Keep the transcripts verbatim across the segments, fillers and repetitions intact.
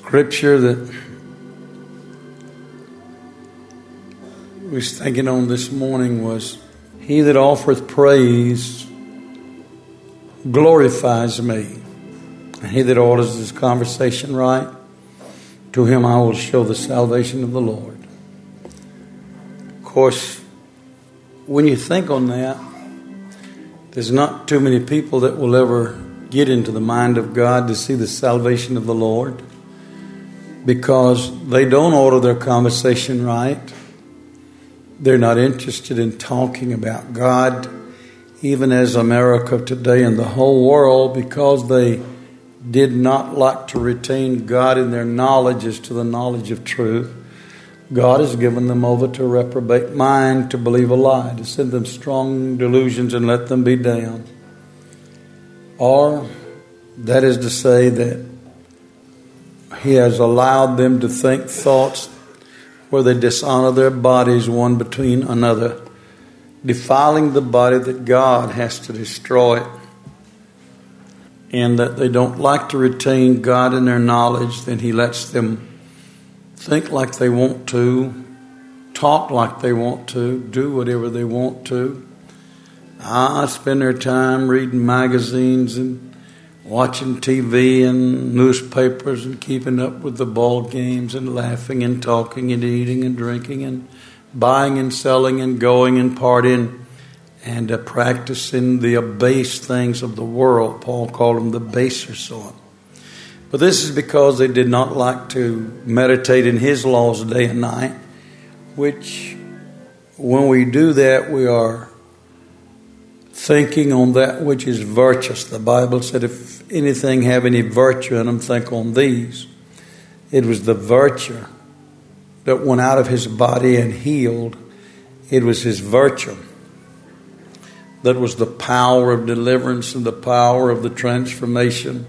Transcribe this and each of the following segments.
scripture that we was thinking on this morning was, he that offereth praise glorifies me. And he that orders his conversation right, to him I will show the salvation of the Lord. Of course, when you think on that, there's not too many people that will ever get into the mind of God to see the salvation of the Lord, because they don't order their conversation right. They're not interested in talking about God, even as America today and the whole world, because they did not like to retain God in their knowledge as to the knowledge of truth. God has given them over to a reprobate mind, to believe a lie, to send them strong delusions and let them be damned. Or, that is to say that he has allowed them to think thoughts where they dishonor their bodies one between another, defiling the body that God has to destroy, and that they don't like to retain God in their knowledge. Then he lets them think like they want to, talk like they want to, do whatever they want to. I spend their time reading magazines and watching T V and newspapers and keeping up with the ball games and laughing and talking and eating and drinking and buying and selling and going and partying and uh, practicing the abased things of the world. Paul called them the baser sort. But this is because they did not like to meditate in his laws day and night, which when we do that, we are thinking on that which is virtuous. The Bible said, if anything have any virtue in them, think on these. It was the virtue that went out of his body and healed. It was his virtue that was the power of deliverance and the power of the transformation.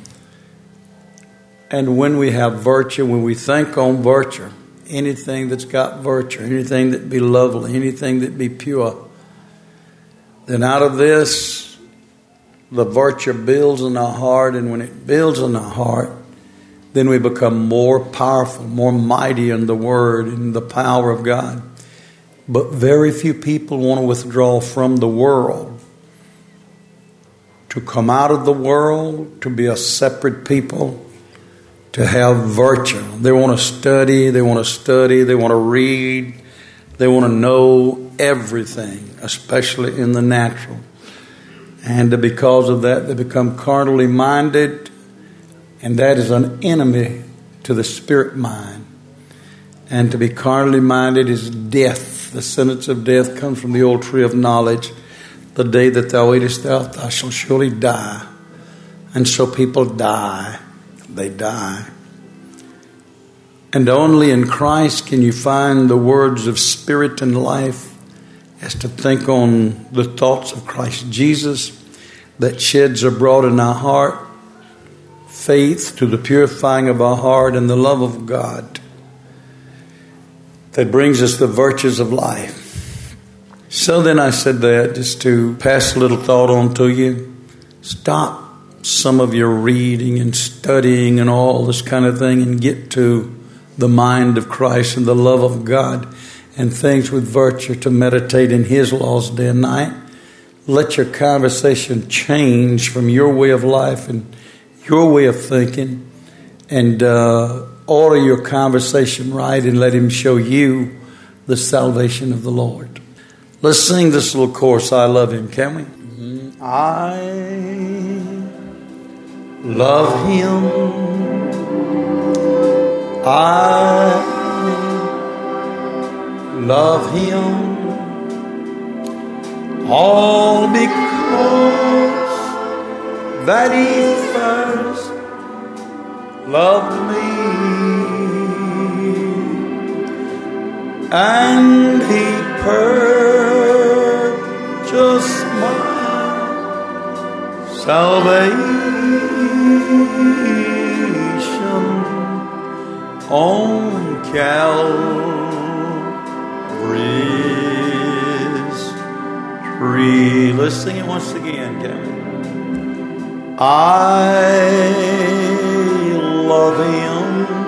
And when we have virtue, when we think on virtue, anything that's got virtue, anything that be lovely, anything that be pure, then out of this, the virtue builds in our heart. And when it builds in our heart, then we become more powerful, more mighty in the Word and the power of God. But very few people want to withdraw from the world, to come out of the world, to be a separate people, to have virtue. They want to study, they want to study, they want to read, they want to know everything, especially in the natural. And because of that, they become carnally minded, and that is an enemy to the spirit mind. And to be carnally minded is death. The sentence of death comes from the old tree of knowledge. The day that thou eatest thou, thou shalt surely die. And so people die. They die. And only in Christ can you find the words of spirit and life, as to think on the thoughts of Christ Jesus that sheds abroad in our heart faith to the purifying of our heart and the love of God that brings us the virtues of life. So then I said that just to pass a little thought on to you. Stop some of your reading and studying and all this kind of thing and get to the mind of Christ and the love of God and things with virtue, to meditate in his laws day and night. Let your conversation change from your way of life and your way of thinking, and uh, order your conversation right, and let him show you the salvation of the Lord. Let's sing this little chorus, I Love Him, can we? Mm-hmm. I love him. I love him, all because that he first loved me, and he purchased my salvation on Calvary's tree. Let's sing it once again, Kevin. I love him.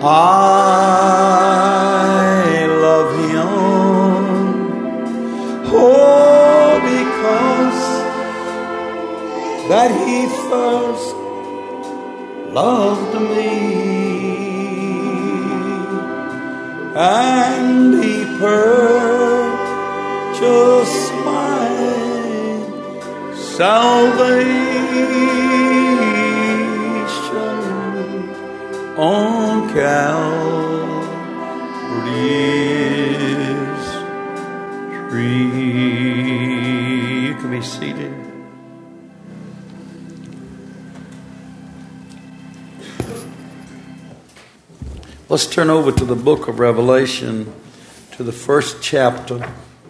I love Him. Oh, because that He first loved me, and He purchased my salvation on Calvary's tree. You can be seated. Let's turn over to the book of Revelation, to the first chapter.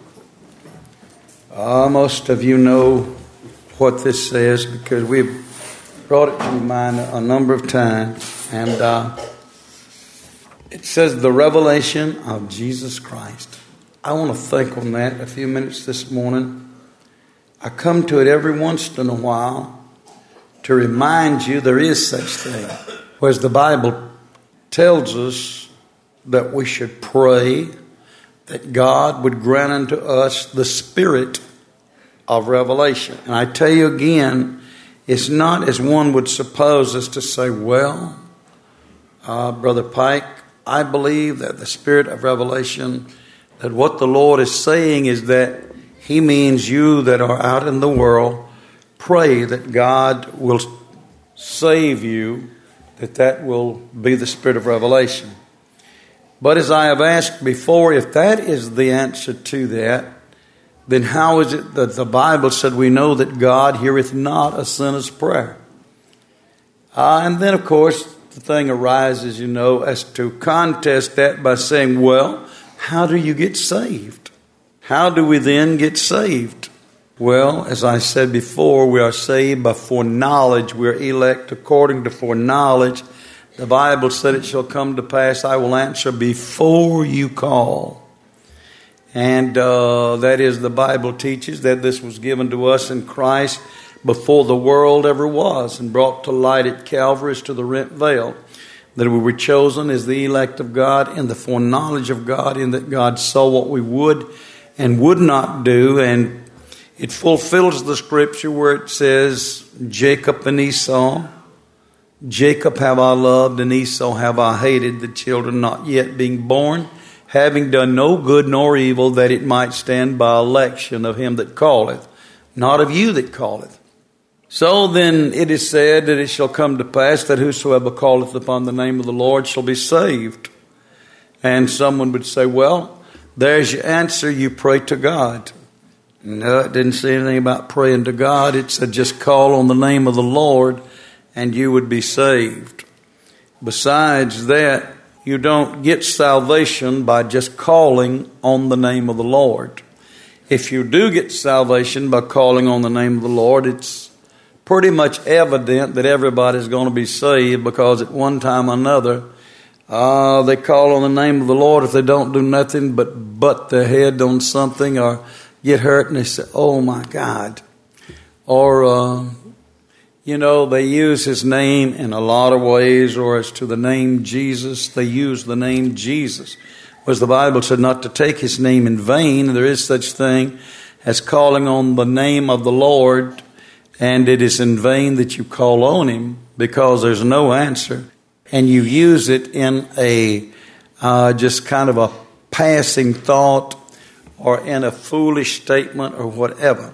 Uh, most of you know what this says because we've brought it to mind a number of times. And uh, it says the revelation of Jesus Christ. I want to think on that a few minutes this morning. I come to it every once in a while to remind you there is such thing. Whereas the Bible tells us that we should pray that God would grant unto us the spirit of revelation. And I tell you again, it's not as one would suppose us to say, well, uh, Brother Pike, I believe that the spirit of revelation, that what the Lord is saying is that He means you that are out in the world, pray that God will save you, that that will be the spirit of revelation. But as I have asked before, if that is the answer to that, then how is it that the Bible said we know that God heareth not a sinner's prayer? Uh, and then, of course, the thing arises, you know, as to contest that by saying, well, how do you get saved? How do we then get saved? Well, as I said before, we are saved by foreknowledge. We are elect according to foreknowledge. The Bible said, it shall come to pass, I will answer before you call. And uh, that is, the Bible teaches that this was given to us in Christ before the world ever was and brought to light at Calvary as to the rent veil. That we were chosen as the elect of God in the foreknowledge of God, in that God saw what we would and would not do. And it fulfills the scripture where it says, Jacob and Esau, Jacob have I loved and Esau have I hated, the children not yet being born, having done no good nor evil, that it might stand by election of him that calleth, not of you that calleth. So then it is said that it shall come to pass that whosoever calleth upon the name of the Lord shall be saved. And someone would say, well, there's your answer, you pray to God. No, it didn't say anything about praying to God. It said just call on the name of the Lord and you would be saved. Besides that, you don't get salvation by just calling on the name of the Lord. If you do get salvation by calling on the name of the Lord, it's pretty much evident that everybody's going to be saved, because at one time or another, uh, they call on the name of the Lord. If they don't do nothing but butt their head on something or get hurt, and they say, oh my God. Or, uh, you know, they use His name in a lot of ways, or as to the name Jesus, they use the name Jesus. Whereas the Bible said not to take His name in vain. There is such thing as calling on the name of the Lord, and it is in vain that you call on Him, because there's no answer. And you use it in a uh, just kind of a passing thought, or in a foolish statement, or whatever.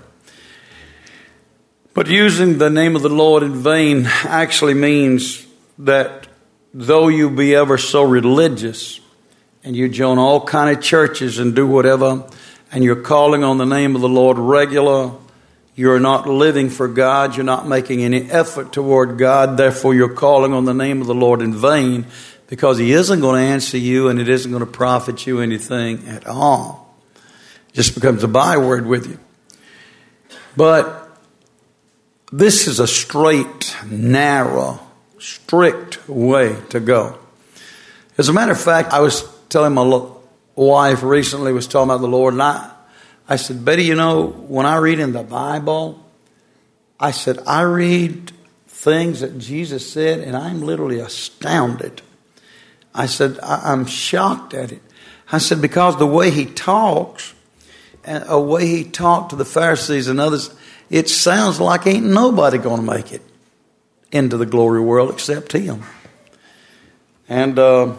But using the name of the Lord in vain actually means that though you be ever so religious, and you join all kind of churches and do whatever, and you're calling on the name of the Lord regular, you're not living for God, you're not making any effort toward God, therefore you're calling on the name of the Lord in vain, because He isn't going to answer you, and it isn't going to profit you anything at all. It just becomes a byword with you. But this is a straight, narrow, strict way to go. As a matter of fact, I was telling my wife recently, was talking about the Lord, and I, I said, Betty, you know, when I read in the Bible, I said, I read things that Jesus said, and I'm literally astounded. I said, I, I'm shocked at it. I said, because the way he talks, and the way he talked to the Pharisees and others, it sounds like ain't nobody going to make it into the glory world except him. And uh,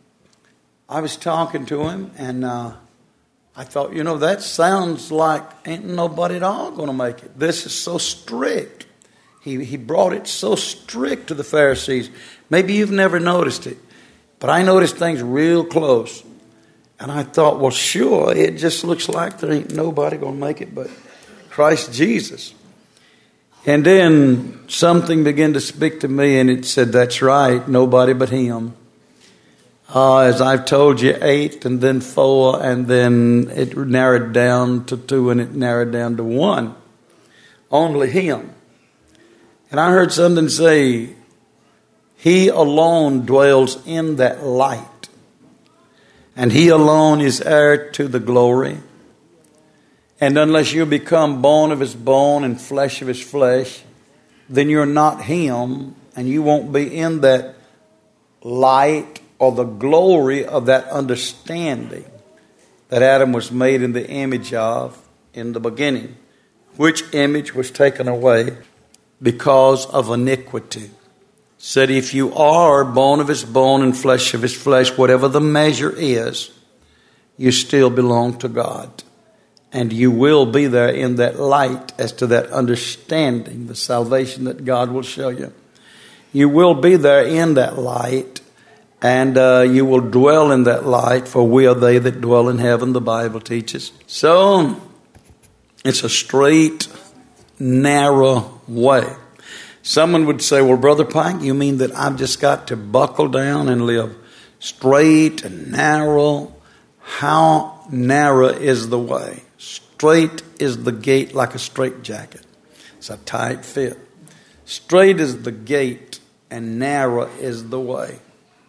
I was talking to him, and uh, I thought, you know, that sounds like ain't nobody at all going to make it. This is so strict. He he brought it so strict to the Pharisees. Maybe you've never noticed it, but I noticed things real close. And I thought, well, sure, it just looks like there ain't nobody going to make it but Christ Jesus. And then something began to speak to me, and it said, that's right, nobody but him. Uh, as I've told you, eight, and then four, and then it narrowed down to two, and it narrowed down to one. Only him. And I heard something say, he alone dwells in that light. And he alone is heir to the glory. And unless you become bone of his bone and flesh of his flesh, then you're not him, and you won't be in that light or the glory of that understanding that Adam was made in the image of in the beginning, which image was taken away because of iniquity. Said, if you are bone of his bone and flesh of his flesh, whatever the measure is, you still belong to God. And you will be there in that light as to that understanding, the salvation that God will show you. You will be there in that light, and uh, you will dwell in that light, for we are they that dwell in heaven, the Bible teaches. So, it's a straight, narrow way. Someone would say, well, Brother Pike, you mean that I've just got to buckle down and live straight and narrow? How narrow is the way? Straight is the gate like a straitjacket. It's a tight fit. Straight is the gate and narrow is the way.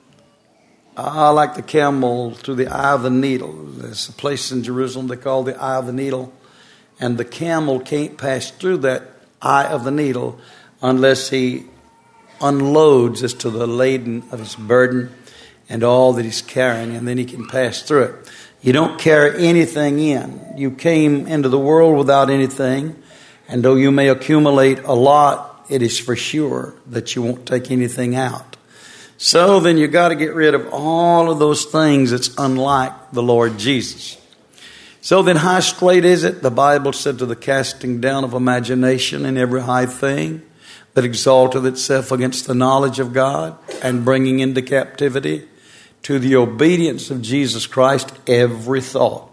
I like the camel through the eye of the needle. There's a place in Jerusalem they call the eye of the needle. And the camel can't pass through that eye of the needle unless he unloads as to the laden of his burden and all that he's carrying, and then he can pass through it. You don't carry anything in. You came into the world without anything, and though you may accumulate a lot, it is for sure that you won't take anything out. So then you got to get rid of all of those things that's unlike the Lord Jesus. So then how straight is it? The Bible said, to the casting down of imagination and every high thing that exalteth itself against the knowledge of God, and bringing into captivity to the obedience of Jesus Christ every thought.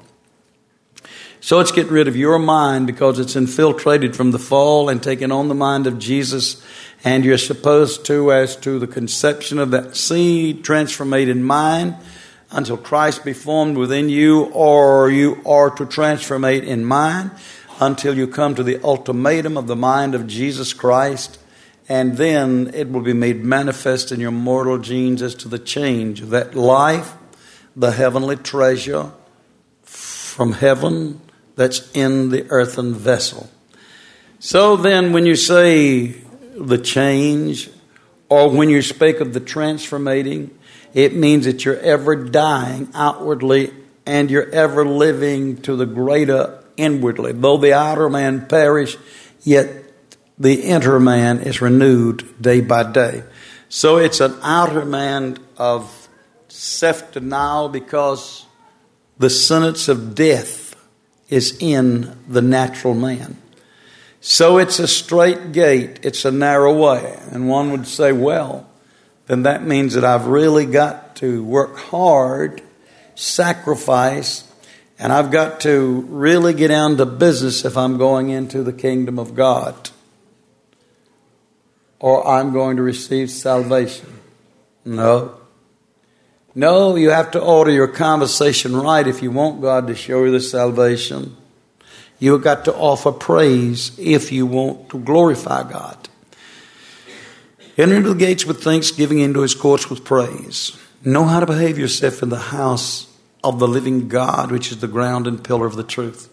So it's getting rid of your mind because it's infiltrated from the fall and taken on the mind of Jesus. And you're supposed to, as to the conception of that seed, transformated mind until Christ be formed within you, or you are to transformate in mind until you come to the ultimatum of the mind of Jesus Christ. And then it will be made manifest in your mortal genes as to the change of that life, the heavenly treasure from heaven that's in the earthen vessel. So then when you say the change, or when you speak of the transformating, it means that you're ever dying outwardly and you're ever living to the greater inwardly. Though the outer man perish, yet the inner man is renewed day by day. So it's an outer man of self-denial because the sentence of death is in the natural man. So it's a straight gate. It's a narrow way. And one would say, well, then that means that I've really got to work hard, sacrifice, and I've got to really get down to business if I'm going into the kingdom of God, or I'm going to receive salvation. No. No, you have to order your conversation right if you want God to show you the salvation. You've got to offer praise if you want to glorify God. Enter into the gates with thanksgiving, into his courts with praise. Know how to behave yourself in the house of the living God, which is the ground and pillar of the truth.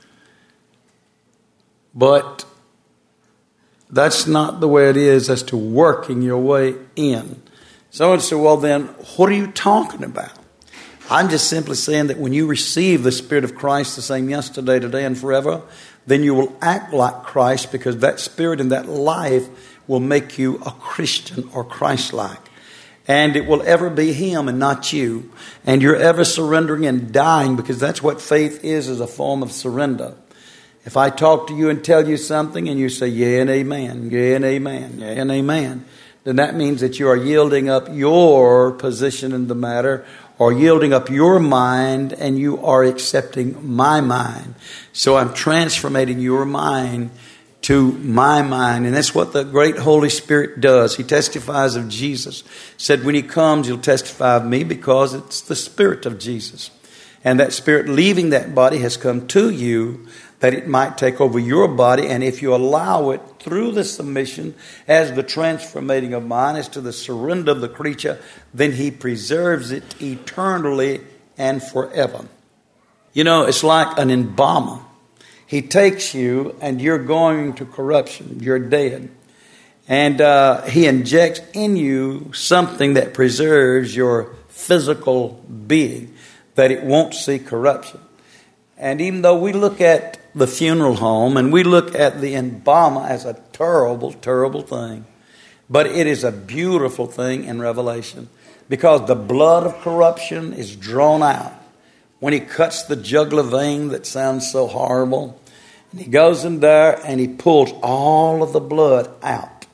But that's not the way it is as to working your way in. Someone said, well, then, what are you talking about? I'm just simply saying that when you receive the Spirit of Christ, the same yesterday, today, and forever, then you will act like Christ, because that Spirit and that life will make you a Christian or Christ-like. And it will ever be Him and not you. And you're ever surrendering and dying, because that's what faith is, is a form of surrender. If I talk to you and tell you something and you say, yeah and amen, yeah and amen, yeah and amen, then that means that you are yielding up your position in the matter, or yielding up your mind, and you are accepting my mind. So I'm transforming your mind to my mind. And that's what the great Holy Spirit does. He testifies of Jesus. Said when He comes, He'll testify of me, because it's the Spirit of Jesus. And that Spirit leaving that body has come to you, that it might take over your body. And if you allow it through the submission, as the transformating of mind, as to the surrender of the creature, then He preserves it eternally and forever. You know, it's like an embalmer. He takes you and you're going to corruption. You're dead. And uh, He injects in you something that preserves your physical being, that it won't see corruption. And even though we look at the funeral home and we look at the embalmer as a terrible, terrible thing, but it is a beautiful thing in Revelation, because the blood of corruption is drawn out. When He cuts the jugular vein that sounds so horrible, and He goes in there and He pulls all of the blood out,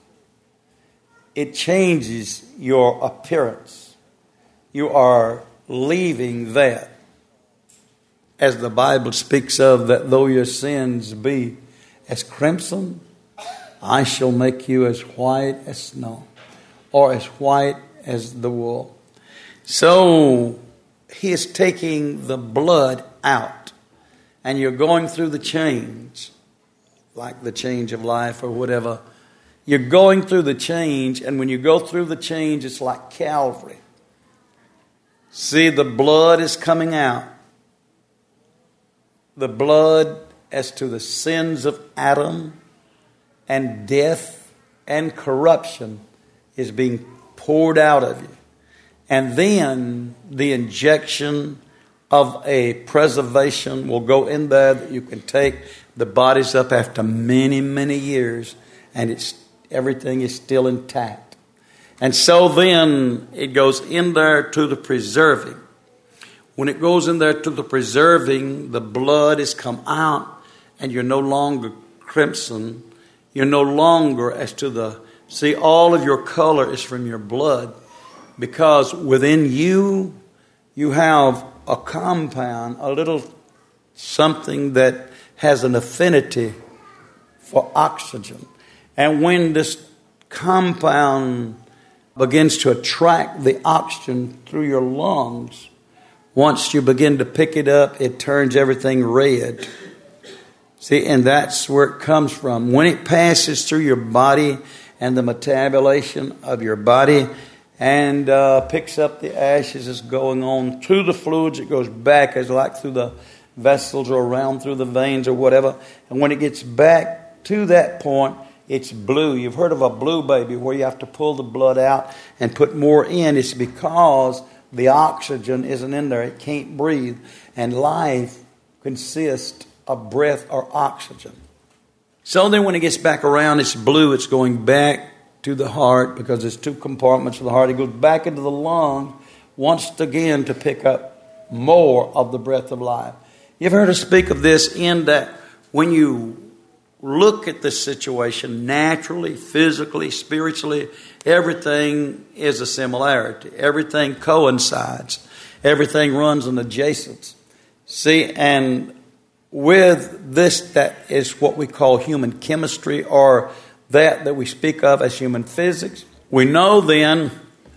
it changes your appearance. You are leaving that. As the Bible speaks of, that though your sins be as crimson, I shall make you as white as snow, or as white as the wool. So He is taking the blood out, and you're going through the change, like the change of life or whatever. You're going through the change, and when you go through the change, it's like Calvary. See, the blood is coming out. The blood as to the sins of Adam and death and corruption is being poured out of you. And then the injection of a preservation will go in there, that you can take the bodies up after many, many years, and it's everything is still intact. And so then it goes in there to the preserving. When it goes in there to the preserving, the blood has come out, and you're no longer crimson. You're no longer as to the... See, all of your color is from your blood, because within you, you have a compound, a little something that has an affinity for oxygen. And when this compound begins to attract the oxygen through your lungs, once you begin to pick it up, it turns everything red. See, and that's where it comes from. When it passes through your body and the metabolism of your body, and uh, picks up the ashes that's going on through the fluids, it goes back, as like through the vessels or around through the veins or whatever. And when it gets back to that point, it's blue. You've heard of a blue baby, where you have to pull the blood out and put more in. It's because the oxygen isn't in there. It can't breathe. And life consists of breath or oxygen. So then when it gets back around, it's blue. It's going back to the heart, because there's two compartments of the heart. It goes back into the lung once again to pick up more of the breath of life. You've heard us speak of this, in that when you look at the situation naturally, physically, spiritually, everything is a similarity. Everything coincides. Everything runs an adjacent. See, and with this, that is what we call human chemistry, or that that we speak of as human physics. We know then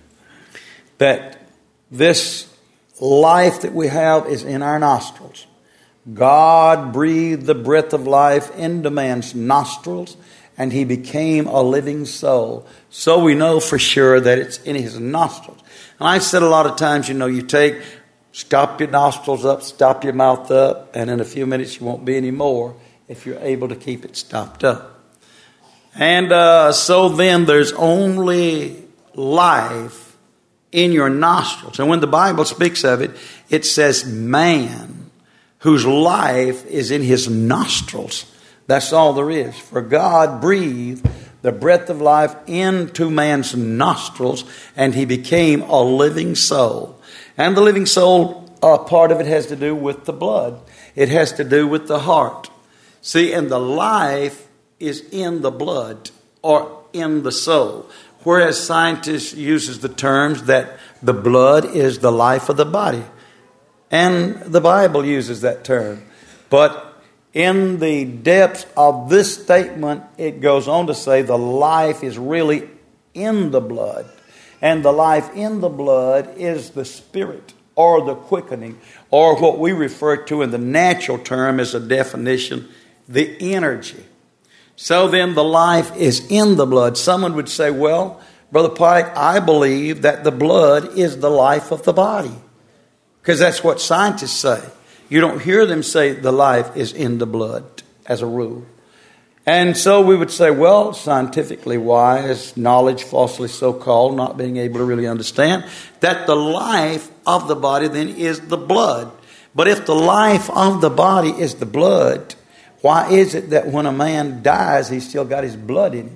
that this life that we have is in our nostrils. God breathed the breath of life into man's nostrils, and he became a living soul. So we know for sure that it's in his nostrils. And I said a lot of times, you know, you take, stop your nostrils up, stop your mouth up, and in a few minutes you won't be any more if you're able to keep it stopped up. And uh, so then there's only life in your nostrils. And when the Bible speaks of it, it says man whose life is in his nostrils. That's all there is. For God breathed the breath of life into man's nostrils, and he became a living soul. And the living soul, uh, part of it has to do with the blood. It has to do with the heart. See, and the life is in the blood or in the soul. Whereas scientists uses the terms that the blood is the life of the body. And the Bible uses that term. But in the depths of this statement, it goes on to say the life is really in the blood. And the life in the blood is the spirit or the quickening, or what we refer to in the natural term as a definition, the energy. So then the life is in the blood. Someone would say, well, Brother Pike, I believe that the blood is the life of the body. Because that's what scientists say. You don't hear them say the life is in the blood as a rule. And so we would say, well, scientifically wise, knowledge falsely so-called, not being able to really understand, that the life of the body then is the blood. But if the life of the body is the blood, why is it that when a man dies, he's still got his blood in him?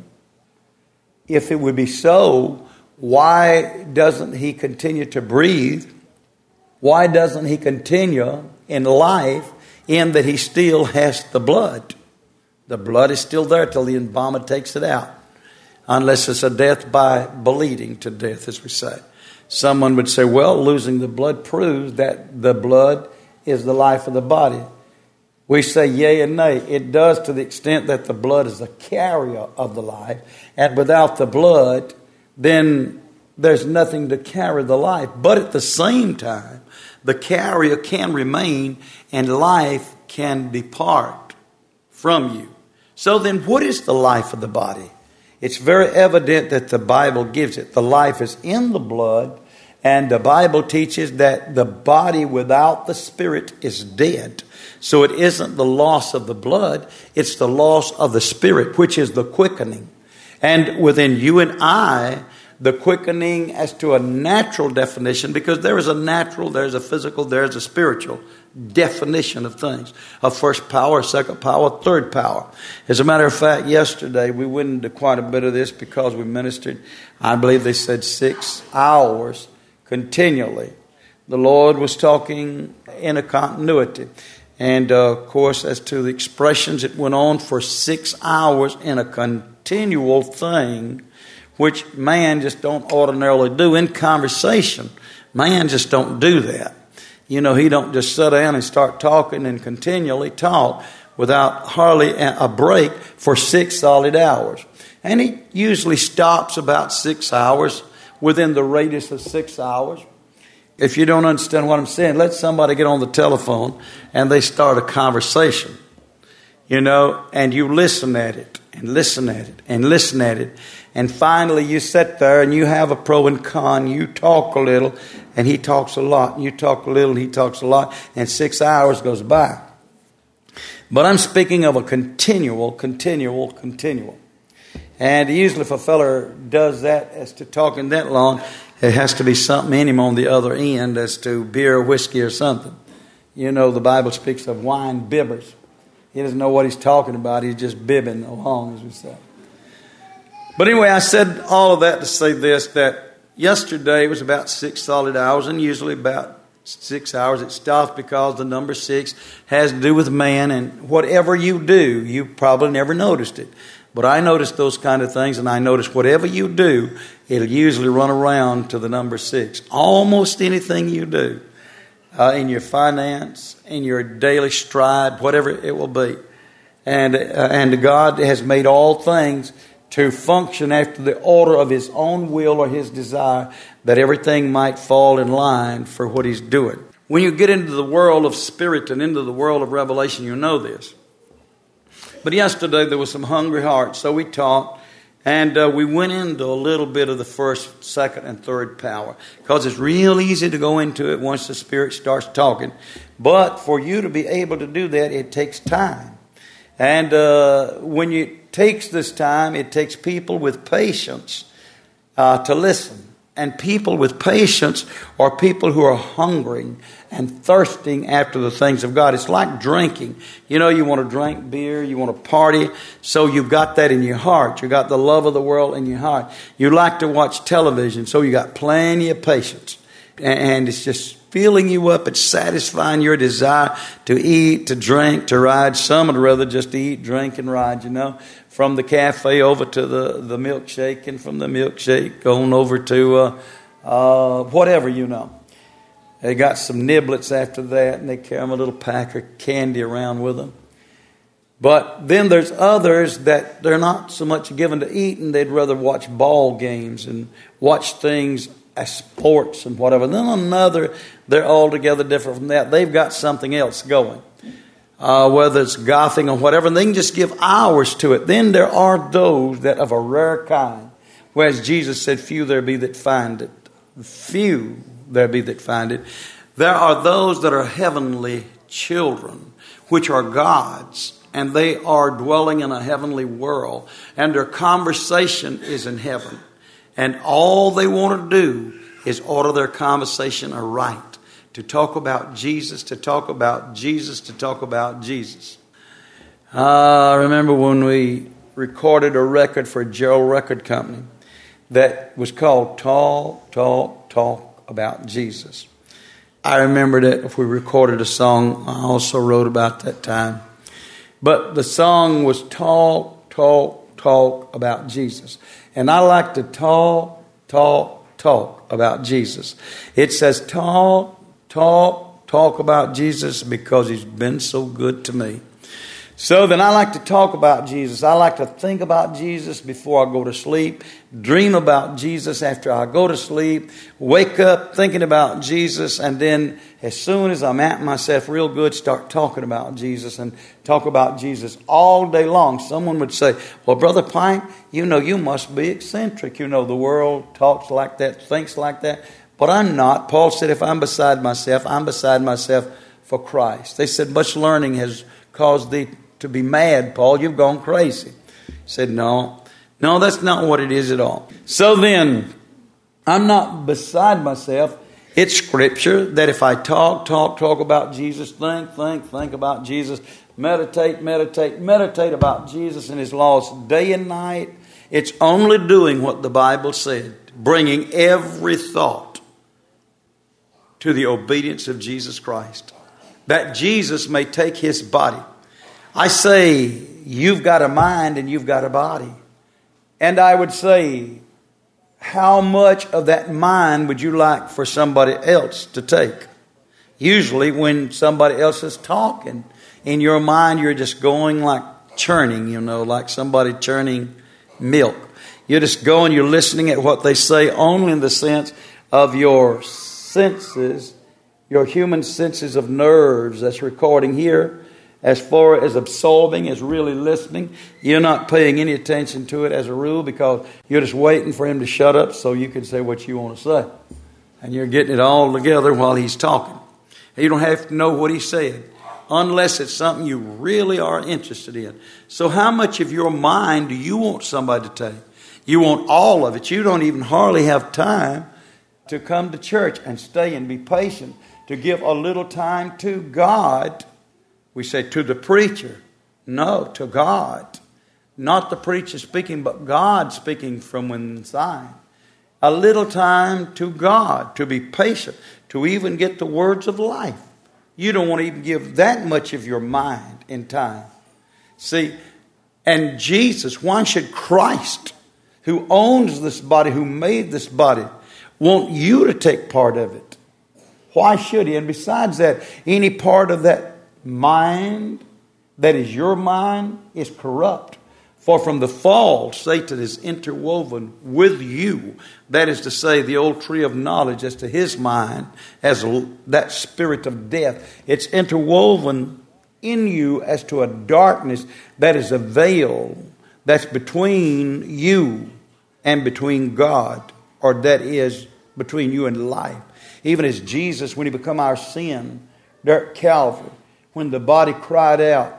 If it would be so, why doesn't he continue to breathe? Why doesn't he continue in life in that he still has the blood? The blood is still there till the embalmer takes it out. Unless it's a death by bleeding to death, as we say. Someone would say, well, losing the blood proves that the blood is the life of the body. We say yea and nay. It does to the extent that the blood is the carrier of the life. And without the blood, then there's nothing to carry the life. But at the same time, the carrier can remain and life can depart from you. So then what is the life of the body? It's very evident that the Bible gives it. The life is in the blood, and the Bible teaches that the body without the spirit is dead. So it isn't the loss of the blood, it's the loss of the spirit, which is the quickening. And within you and I, the quickening as to a natural definition, because there is a natural, there's a physical, there's a spiritual definition of things. A first power, second power, third power. As a matter of fact, yesterday we went into quite a bit of this because we ministered, I believe they said six hours continually. The Lord was talking in a continuity. And uh, of course, as to the expressions, it went on for six hours in a continual thing, which man just don't ordinarily do in conversation. Man just don't do that. You know, he don't just sit down and start talking and continually talk without hardly a break for six solid hours. And he usually stops about six hours within the radius of six hours. If you don't understand what I'm saying, let somebody get on the telephone and they start a conversation, you know, and you listen at it and listen at it and listen at it. And finally you sit there and you have a pro and con. You talk a little and he talks a lot. And you talk a little and he talks a lot. And six hours goes by. But I'm speaking of a continual, continual, continual. And usually if a feller does that as to talking that long, it has to be something in him on the other end as to beer or whiskey or something. You know, the Bible speaks of wine bibbers. He doesn't know what he's talking about. He's just bibbing along, as we say. But anyway, I said all of that to say this, that yesterday was about six solid hours, and usually about six hours it stops because the number six has to do with man, and whatever you do, you probably never noticed it. But I noticed those kind of things, and I noticed whatever you do, it'll usually run around to the number six. Almost anything you do, uh, in your finance, in your daily stride, whatever it will be. And, uh, and God has made all things to function after the order of His own will or His desire, that everything might fall in line for what He's doing. When you get into the world of spirit and into the world of revelation, you know this. But yesterday there was some hungry hearts, so we talked, and uh, we went into a little bit of the first, second, and third power, because it's real easy to go into it once the Spirit starts talking. But for you to be able to do that, it takes time. And uh, when it takes this time, it takes people with patience uh, to listen. And people with patience are people who are hungering and thirsting after the things of God. It's like drinking. You know, you want to drink beer, you want to party, so you've got that in your heart. You got the love of the world in your heart. You like to watch television, so you got plenty of patience. And it's just filling you up. It's satisfying your desire to eat, to drink, to ride. Some would rather just eat, drink, and ride, you know. From the cafe over to the, the milkshake, and from the milkshake on over to uh, uh, whatever, you know. They got some niblets after that, and they carry them a little pack of candy around with them. But then there's others that they're not so much given to eating. They'd rather watch ball games and watch things as sports and whatever. Then another, they're altogether different from that. They've got something else going. Uh, whether it's gothing or whatever, and they can just give hours to it. Then there are those that of a rare kind, whereas Jesus said, few there be that find it. Few there be that find it. There are those that are heavenly children, which are God's, and they are dwelling in a heavenly world, and their conversation is in heaven. And all they want to do is order their conversation aright. To talk about Jesus, to talk about Jesus, to talk about Jesus. Uh, I remember when we recorded a record for Gerald Record Company that was called Talk, Talk, Talk About Jesus. I remember that if we recorded a song I also wrote about that time. But the song was Talk, Talk, Talk About Jesus. And I like to talk, talk, talk about Jesus. It says talk, Talk, talk about Jesus because he's been so good to me. So then I like to talk about Jesus. I like to think about Jesus before I go to sleep. Dream about Jesus after I go to sleep. Wake up thinking about Jesus. And then as soon as I'm at myself real good, start talking about Jesus and talk about Jesus all day long. Someone would say, well, Brother Pine, you know, you must be eccentric. You know, the world talks like that, thinks like that. But I'm not. Paul said, if I'm beside myself, I'm beside myself for Christ. They said, much learning has caused thee to be mad, Paul. You've gone crazy. He said, no. No, that's not what it is at all. So then, I'm not beside myself. It's Scripture that if I talk, talk, talk about Jesus, think, think, think about Jesus, meditate, meditate, meditate about Jesus and His laws day and night, it's only doing what the Bible said, bringing every thought to the obedience of Jesus Christ, that Jesus may take His body. I say, you've got a mind and you've got a body. And I would say, how much of that mind would you like for somebody else to take? Usually when somebody else is talking, in your mind you're just going like churning, you know, like somebody churning milk. You're just going, you're listening at what they say only in the sense of your senses, your human senses of nerves that's recording here. As far as absorbing, as really listening, you're not paying any attention to it as a rule because you're just waiting for him to shut up so you can say what you want to say. And you're getting it all together while he's talking. You don't have to know what he said unless it's something you really are interested in. So how much of your mind do you want somebody to take? You want all of it. You don't even hardly have time to come to church and stay and be patient, to give a little time to God. We say to the preacher. No, to God. Not the preacher speaking, but God speaking from inside. A little time to God, to be patient, to even get the words of life. You don't want to even give that much of your mind and time. See, and Jesus, why should Christ, who owns this body, who made this body, want you to take part of it? Why should he? And besides that, any part of that mind that is your mind is corrupt. For from the fall, Satan is interwoven with you. That is to say, the old tree of knowledge as to his mind, as that spirit of death. It's interwoven in you as to a darkness that is a veil that's between you and between God, or that is between you and life. Even as Jesus, when he became our sin, there at Calvary, when the body cried out,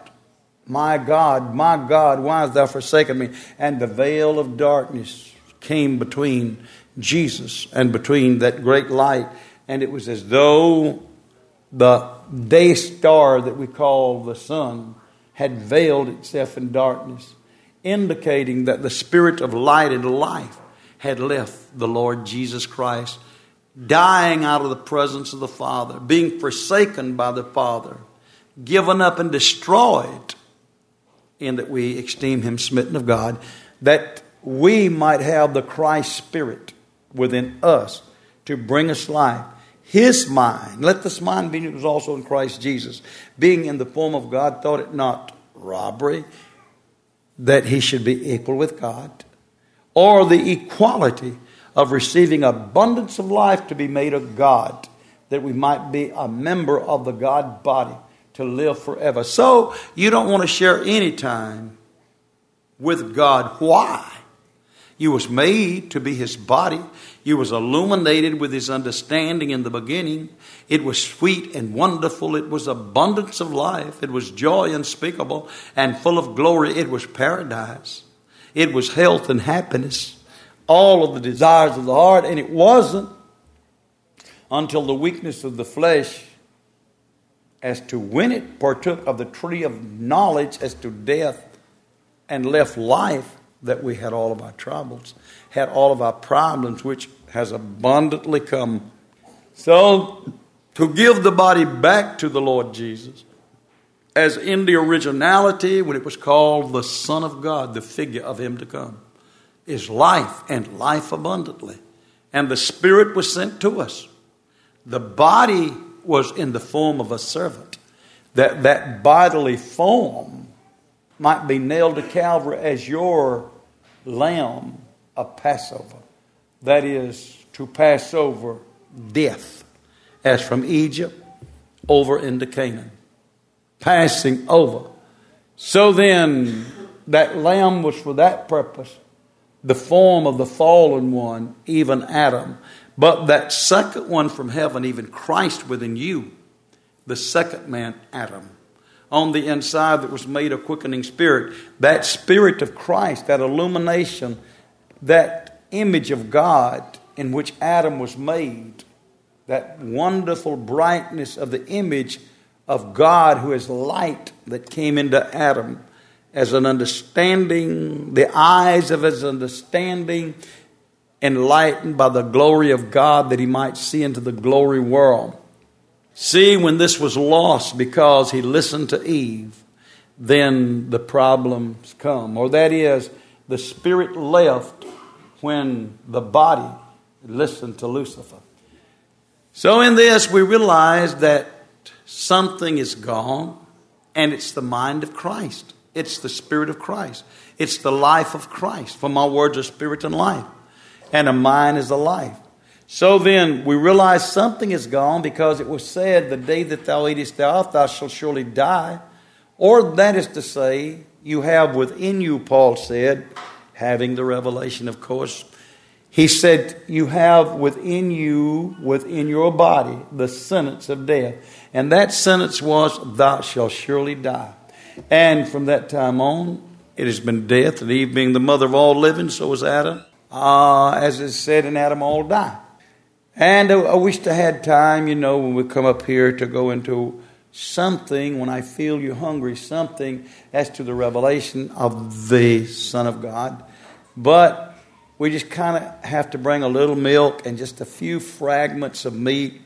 my God, my God, why hast thou forsaken me? And the veil of darkness came between Jesus and between that great light. And it was as though the day star that we call the sun had veiled itself in darkness, indicating that the Spirit of light and life had left the Lord Jesus Christ, dying out of the presence of the Father, being forsaken by the Father, given up and destroyed, in that we esteem him smitten of God, that we might have the Christ Spirit within us to bring us life. His mind, let this mind be that was also in Christ Jesus, being in the form of God, thought it not robbery that he should be equal with God, or the equality of receiving abundance of life to be made of God, that we might be a member of the God body to live forever. So you don't want to share any time with God. Why? You was made to be his body. You was illuminated with his understanding in the beginning. It was sweet and wonderful. It was abundance of life. It was joy unspeakable and full of glory. It was paradise. It was health and happiness. All of the desires of the heart. And it wasn't until the weakness of the flesh as to when it partook of the tree of knowledge as to death and left life, that we had all of our troubles, had all of our problems, which has abundantly come. So, to give the body back to the Lord Jesus, as in the originality, when it was called the Son of God, the figure of him to come, is life and life abundantly. And the Spirit was sent to us. The body was in the form of a servant, that that bodily form might be nailed to Calvary as your lamb of Passover. That is, to pass over death, as from Egypt over into Canaan. Passing over. So then, that lamb was for that purpose, the form of the fallen one, even Adam. But that second one from heaven, even Christ within you, the second man, Adam, on the inside, that was made a quickening spirit. That Spirit of Christ, that illumination, that image of God in which Adam was made, that wonderful brightness of the image of God who is light that came into Adam as an understanding, the eyes of his understanding enlightened by the glory of God, that he might see into the glory world. See, when this was lost because he listened to Eve, then the problems come. Or that is, the Spirit left when the body listened to Lucifer. So in this, we realize that something is gone, and it's the mind of Christ. It's the Spirit of Christ. It's the life of Christ. For my words are spirit and life, and a mind is a life. So then we realize something is gone, because it was said, the day that thou eatest thereof, thou shalt surely die. Or that is to say, you have within you, Paul said, having the revelation, of course. He said, you have within you, within your body, the sentence of death. And that sentence was, thou shalt surely die. And from that time on, it has been death. And Eve being the mother of all living, so was Adam. Uh, as is said, in Adam all die. And I wish I had time, you know, when we come up here to go into something, when I feel you're hungry, something as to the revelation of the Son of God. But we just kind of have to bring a little milk and just a few fragments of meat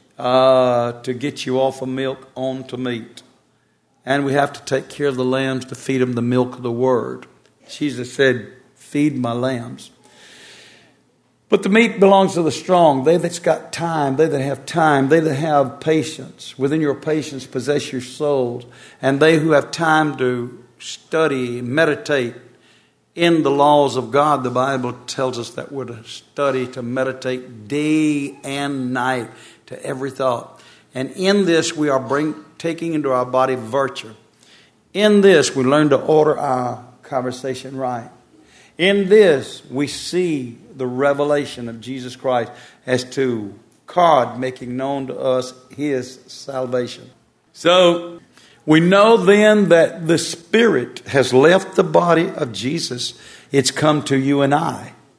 uh, to get you off of milk onto meat. And we have to take care of the lambs to feed them the milk of the Word. Jesus said, feed my lambs. But the meat belongs to the strong. They that's got time, they that have time, they that have patience. Within your patience possess your souls. And they who have time to study, meditate in the laws of God. The Bible tells us that we're to study, to meditate day and night to every thought. And in this we are bring, taking into our body virtue. In this we learn to order our conversation right. In this we see the revelation of Jesus Christ as to God making known to us his salvation. So we know then that the Spirit has left the body of Jesus. It's come to you and I.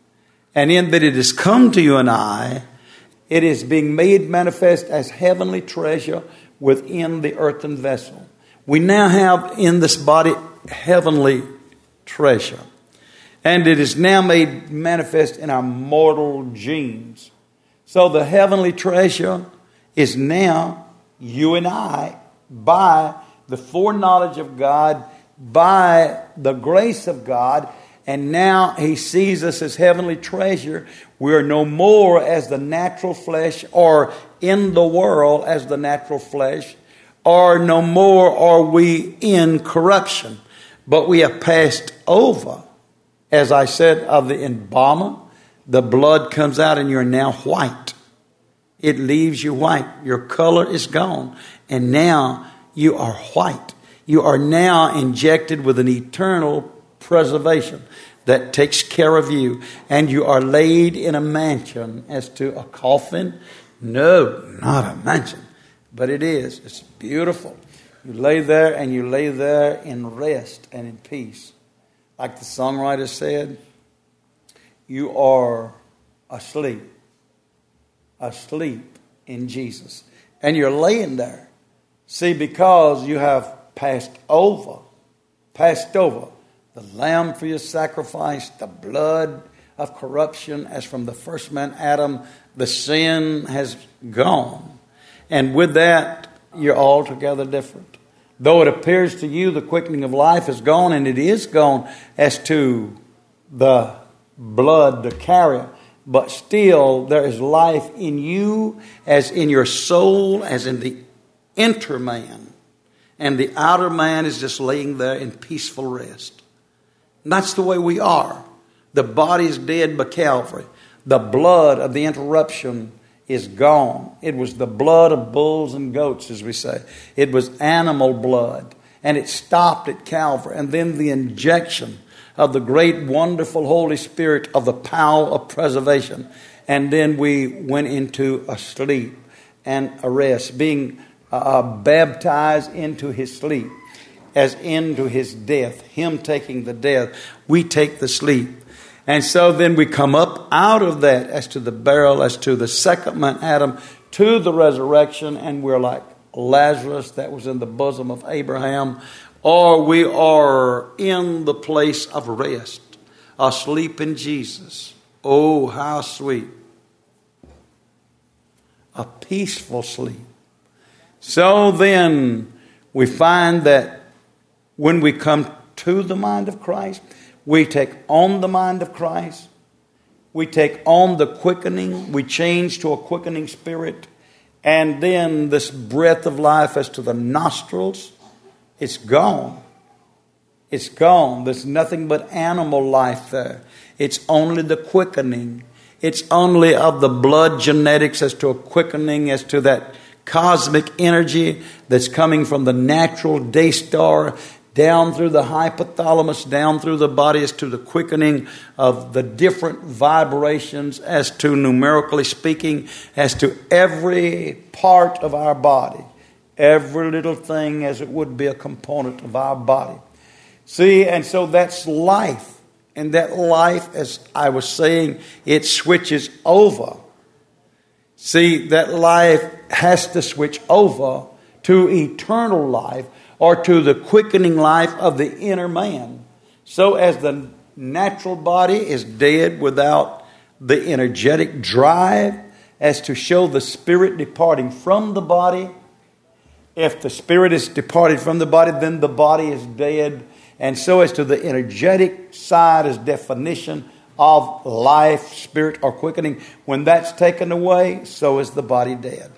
And in that it has come to you and I, it is being made manifest as heavenly treasure within the earthen vessel. We now have in this body heavenly treasure. And it is now made manifest in our mortal genes. So the heavenly treasure is now you and I, by the foreknowledge of God, by the grace of God. And now He sees us as heavenly treasure. We are no more as the natural flesh, or in the world as the natural flesh, or no more are we in corruption. But we have passed over, as I said, of the embalmer. The blood comes out and you're now white. It leaves you white. Your color is gone. And now you are white. You are now injected with an eternal preservation that takes care of you. And you are laid in a mansion. As to a coffin? No, not a mansion. But it is. It's beautiful. You lay there and you lay there in rest and in peace. Like the songwriter said, you are asleep. Asleep in Jesus. And you're laying there. See, because you have passed over. Passed over. The lamb for your sacrifice. The blood of corruption. As from the first man Adam, the sin has gone. And with that, you're altogether different. Though it appears to you the quickening of life is gone, and it is gone as to the blood, the carrier, but still there is life in you, as in your soul, as in the inner man. And the outer man is just laying there in peaceful rest. And that's the way we are. The body is dead by Calvary. The blood of the interruption is gone. It was the blood of bulls and goats, as we say. It was animal blood. And it stopped at Calvary. And then the injection of the great, wonderful Holy Spirit of the power of preservation. And then we went into a sleep and a rest, being uh, baptized into His sleep, as into His death. Him taking the death, we take the sleep. And so then we come up out of that as to the burial, as to the second man Adam, to the resurrection, and we're like Lazarus that was in the bosom of Abraham, or we are in the place of rest, asleep in Jesus. Oh, how sweet. A peaceful sleep. So then we find that when we come to the mind of Christ, we take on the mind of Christ. We take on the quickening. We change to a quickening spirit. And then this breath of life as to the nostrils, it's gone. It's gone. There's nothing but animal life there. It's only the quickening. It's only of the blood genetics as to a quickening, as to that cosmic energy that's coming from the natural day star down through the hypothalamus, down through the body, as to the quickening of the different vibrations, as to, numerically speaking, as to every part of our body. Every little thing as it would be a component of our body. See, and so that's life. And that life, as I was saying, it switches over. See, that life has to switch over to eternal life, or to the quickening life of the inner man. So as the natural body is dead without the energetic drive, as to show the spirit departing from the body. If the spirit is departed from the body, then the body is dead. And so as to the energetic side as definition of life, spirit, or quickening, when that's taken away, so is the body dead.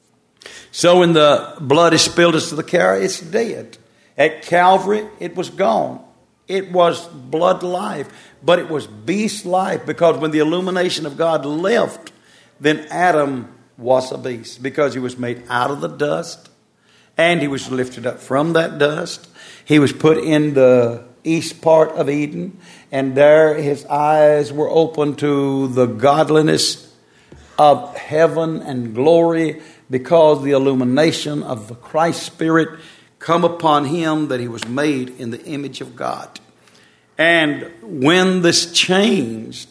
So when the blood is spilled as to the carrier, it's dead. At Calvary, it was gone. It was blood life, but it was beast life, because when the illumination of God left, then Adam was a beast, because he was made out of the dust, and he was lifted up from that dust. He was put in the east part of Eden, and there his eyes were open to the godliness of heaven and glory, because the illumination of the Christ Spirit come upon him, that he was made in the image of God. And when this changed,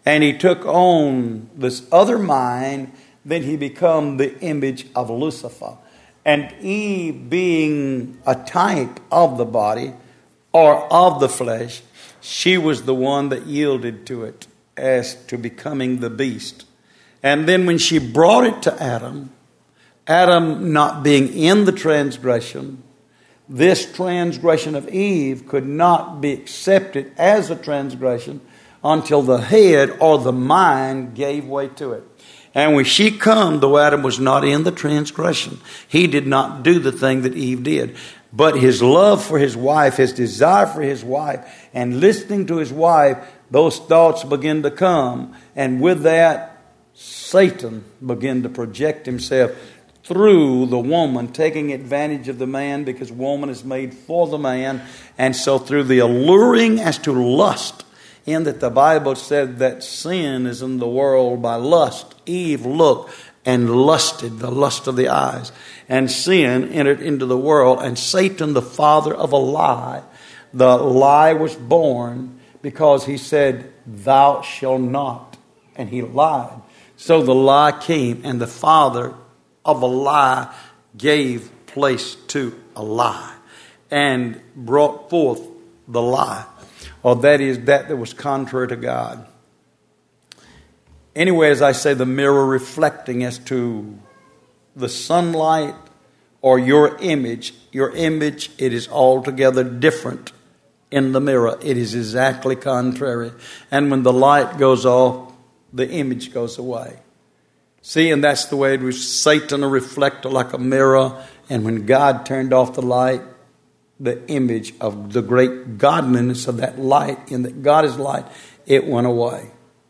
and he took on this other mind, then he became the image of Lucifer. And Eve, being a type of the body or of the flesh, she was the one that yielded to it as to becoming the beast. And then when she brought it to Adam, Adam not being in the transgression, this transgression of Eve could not be accepted as a transgression until the head or the mind gave way to it. And when she come, though Adam was not in the transgression, he did not do the thing that Eve did. But his love for his wife, his desire for his wife, and listening to his wife, those thoughts began to come. And with that, Satan began to project himself through the woman, taking advantage of the man, because woman is made for the man. And so through the alluring as to lust, in that the Bible said that sin is in the world by lust. Eve looked and lusted, the lust of the eyes. And sin entered into the world. And Satan, the father of a lie, the lie was born because he said, thou shalt not. And he lied. So the lie came, and the father of a lie gave place to a lie and brought forth the lie. Or that is that that was contrary to God. Anyway, as I say, the mirror reflecting as to the sunlight or your image. Your image, it is altogether different in the mirror. It is exactly contrary. And when the light goes off, the image goes away. See, and that's the way it was. Satan, a reflector like a mirror. And when God turned off the light, the image of the great godliness of that light, in that God is light, it went away.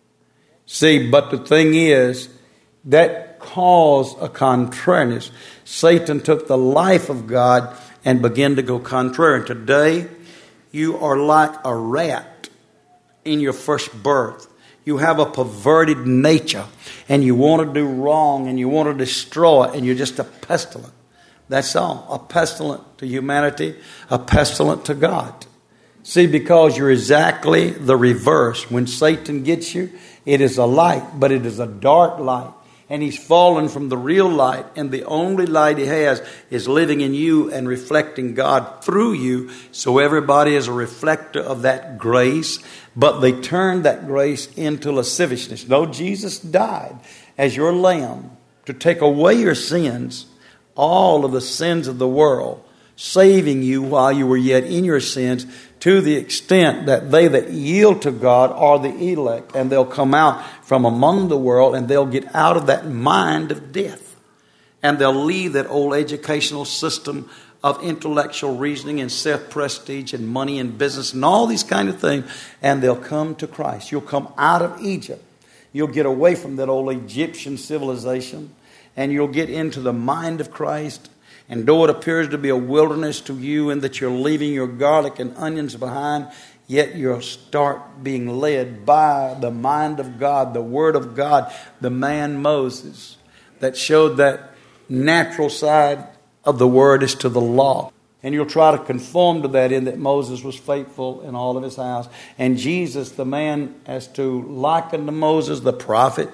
See, but the thing is, that caused a contrariness. Satan took the life of God and began to go contrary. And today, you are like a rat in your first birth. You have a perverted nature, and you want to do wrong, and you want to destroy, and you're just a pestilent. That's all. A pestilent to humanity, a pestilent to God. See, because you're exactly the reverse. When Satan gets you, it is a light, but it is a dark light. And he's fallen from the real light, and the only light he has is living in you and reflecting God through you. So everybody is a reflector of that grace, but they turned that grace into lasciviousness. Though Jesus died as your lamb to take away your sins, all of the sins of the world, saving you while you were yet in your sins, to the extent that they that yield to God are the elect, and they'll come out from among the world, and they'll get out of that mind of death, and they'll leave that old educational system of intellectual reasoning and self-prestige and money and business and all these kind of things, and they'll come to Christ. You'll come out of Egypt. You'll get away from that old Egyptian civilization, and you'll get into the mind of Christ. And though it appears to be a wilderness to you, and that you're leaving your garlic and onions behind, yet you'll start being led by the mind of God, the Word of God, the man Moses, that showed that natural side of the Word is to the law. And you'll try to conform to that, in that Moses was faithful in all of his house. And Jesus, the man, as to liken to Moses, the prophet,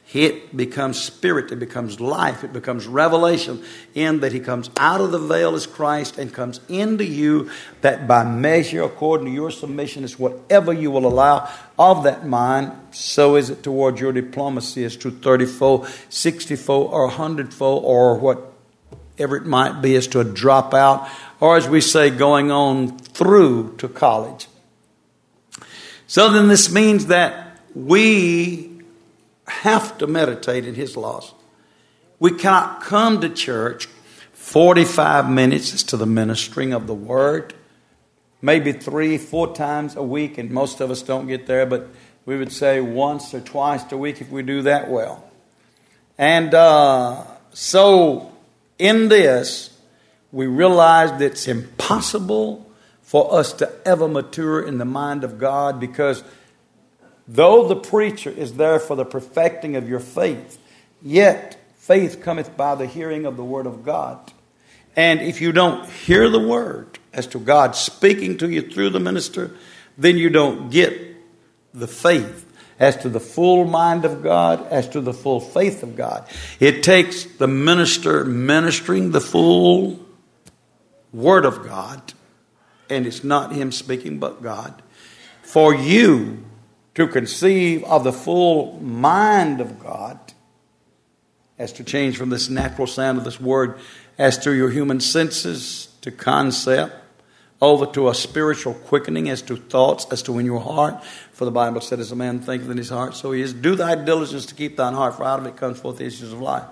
it becomes spirit, it becomes life, it becomes revelation, in that he comes out of the veil as Christ and comes into you, that by measure, according to your submission, is whatever you will allow of that mind, so is it toward your diplomacy, as to thirty-fold, sixty-fold, or one hundred-fold, or whatever it might be, as to a dropout, or as we say, going on through to college. So then this means that we have to meditate in His laws. We cannot come to church forty-five minutes as to the ministering of the Word, maybe three, four times a week, and most of us don't get there, but we would say once or twice a week if we do that well. And uh, so in this, we realize that it's impossible for us to ever mature in the mind of God, because though the preacher is there for the perfecting of your faith, yet faith cometh by the hearing of the Word of God. And if you don't hear the Word as to God speaking to you through the minister, then you don't get the faith. as to the full mind of God, as to the full faith of God. It takes the minister ministering the full Word of God, and it's not him speaking but God, for you to conceive of the full mind of God, as to change from this natural sound of this word, as to your human senses, to concept, over to a spiritual quickening, as to thoughts, as to in your heart. For the Bible said, as a man thinketh in his heart, so he is. Do thy diligence to keep thine heart, for out of it comes forth the issues of life.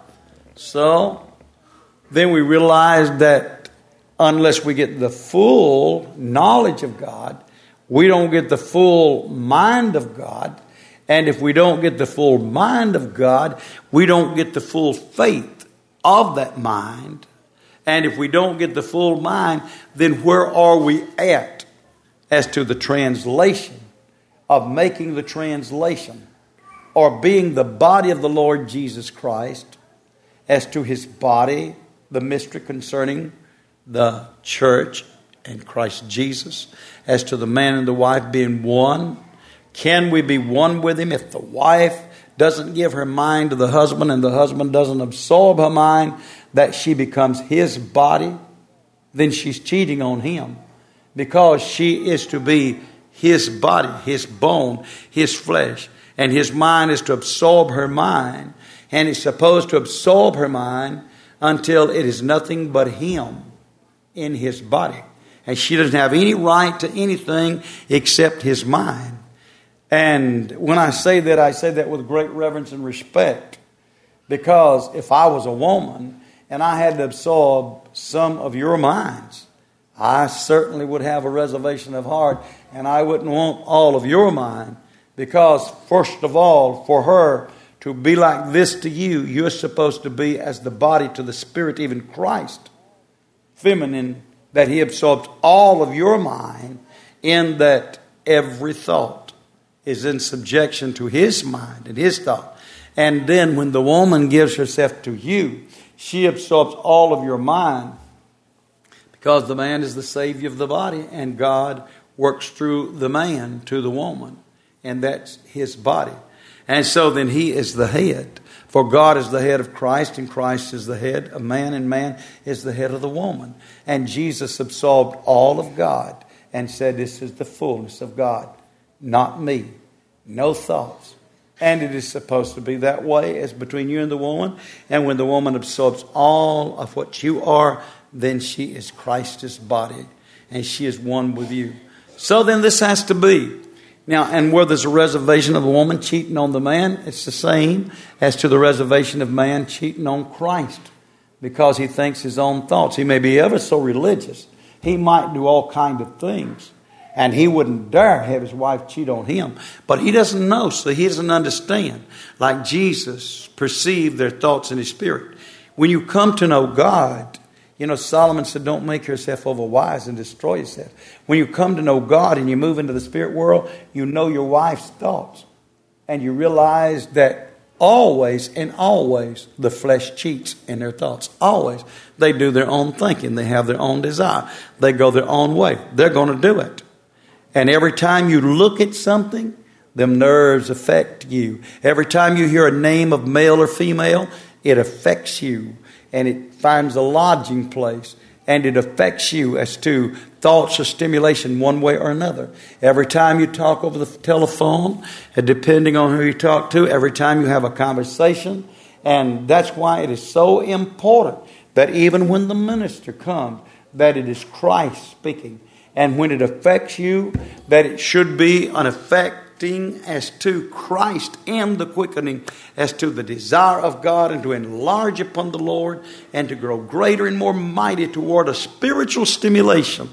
So, then we realize that unless we get the full knowledge of God, we don't get the full mind of God. And if we don't get the full mind of God, we don't get the full faith of that mind. And if we don't get the full mind, then where are we at as to the translation of making the translation or being the body of the Lord Jesus Christ, as to his body, the mystery concerning the church and Christ Jesus, as to the man and the wife being one? Can we be one with him if the wife doesn't give her mind to the husband and the husband doesn't absorb her mind that she becomes his body? Then she's cheating on him, because she is to be his body, his bone, his flesh, and his mind is to absorb her mind, and is supposed to absorb her mind until it is nothing but him in his body. And she doesn't have any right to anything except his mind. And when I say that, I say that with great reverence and respect, because if I was a woman and I had to absorb some of your minds, I certainly would have a reservation of heart, and I wouldn't want all of your mind, because first of all, for her to be like this to you, you're supposed to be as the body to the Spirit, even Christ, feminine, that he absorbs all of your mind, in that every thought is in subjection to his mind and his thought. And then when the woman gives herself to you, she absorbs all of your mind, because the man is the Savior of the body, and God works through the man to the woman, and that's his body. And so then he is the head. For God is the head of Christ, and Christ is the head of man, and man is the head of the woman. And Jesus absorbed all of God and said, this is the fullness of God, not me, no thoughts. And it is supposed to be that way as between you and the woman. And when the woman absorbs all of what you are, then she is Christ's body, and she is one with you. So then this has to be. Now, and where there's a reservation of the woman cheating on the man, it's the same as to the reservation of man cheating on Christ, because he thinks his own thoughts. He may be ever so religious. He might do all kinds of things, and he wouldn't dare have his wife cheat on him. But he doesn't know, so he doesn't understand. Like Jesus perceived their thoughts in his spirit. When you come to know God, you know, Solomon said, don't make yourself overwise and destroy yourself. When you come to know God and you move into the spirit world, you know your wife's thoughts. And you realize that always and always the flesh cheats in their thoughts. Always. They do their own thinking. They have their own desire. They go their own way. They're going to do it. And every time you look at something, them nerves affect you. Every time you hear a name of male or female, it affects you. And it finds a lodging place, and it affects you as to thoughts or stimulation one way or another. Every time you talk over the telephone, and depending on who you talk to, every time you have a conversation. And that's why it is so important that even when the minister comes, that it is Christ speaking. And when it affects you, that it should be an affecting as to Christ, and the quickening as to the desire of God, and to enlarge upon the Lord, and to grow greater and more mighty toward a spiritual stimulation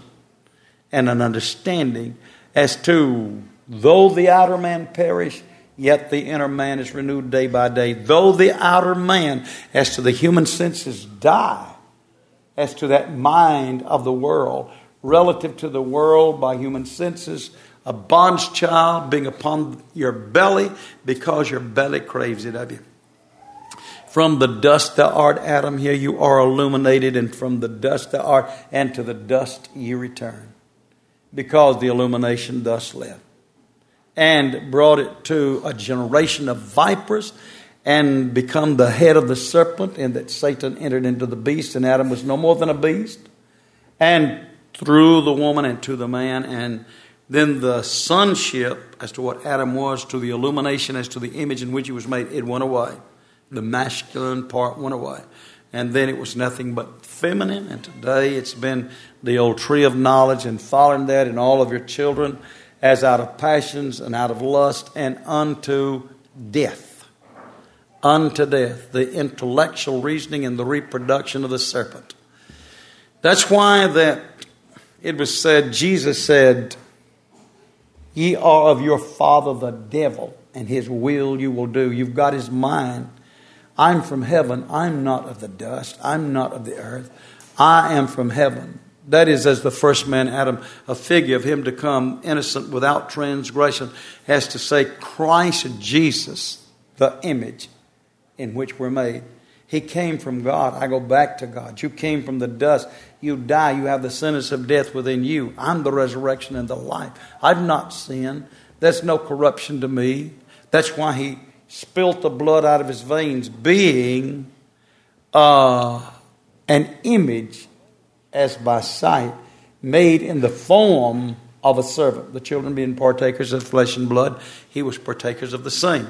and an understanding as to, though the outer man perish, yet the inner man is renewed day by day. Though the outer man, as to the human senses, die, as to that mind of the world, relative to the world by human senses, a bond's child being upon your belly, because your belly craves it of you. From the dust thou art, Adam, here you are illuminated, and from the dust thou art, and to the dust ye return, because the illumination thus left. and brought it to a generation of vipers and become the head of the serpent, and that Satan entered into the beast, and Adam was no more than a beast. And through the woman and to the man, and then the sonship as to what Adam was, to the illumination as to the image in which he was made, it went away. The masculine part went away. And then it was nothing but feminine, and today it's been the old tree of knowledge, and following that in all of your children as out of passions and out of lust and unto death. Unto death, the intellectual reasoning and the reproduction of the serpent. That's why that it was said, Jesus said, ye are of your father the devil, and his will you will do. You've got his mind. I'm from heaven. I'm not of the dust. I'm not of the earth. I am from heaven. That is, as the first man, Adam, a figure of him to come innocent without transgression, has to say Christ Jesus, the image in which we're made. He came from God. I go back to God. You came from the dust. You die. You have the sentence of death within you. I'm the resurrection and the life. I've not sinned. There's no corruption to me. That's why he spilt the blood out of his veins, being uh, an image as by sight, made in the form of a servant. The children being partakers of flesh and blood, he was partakers of the same.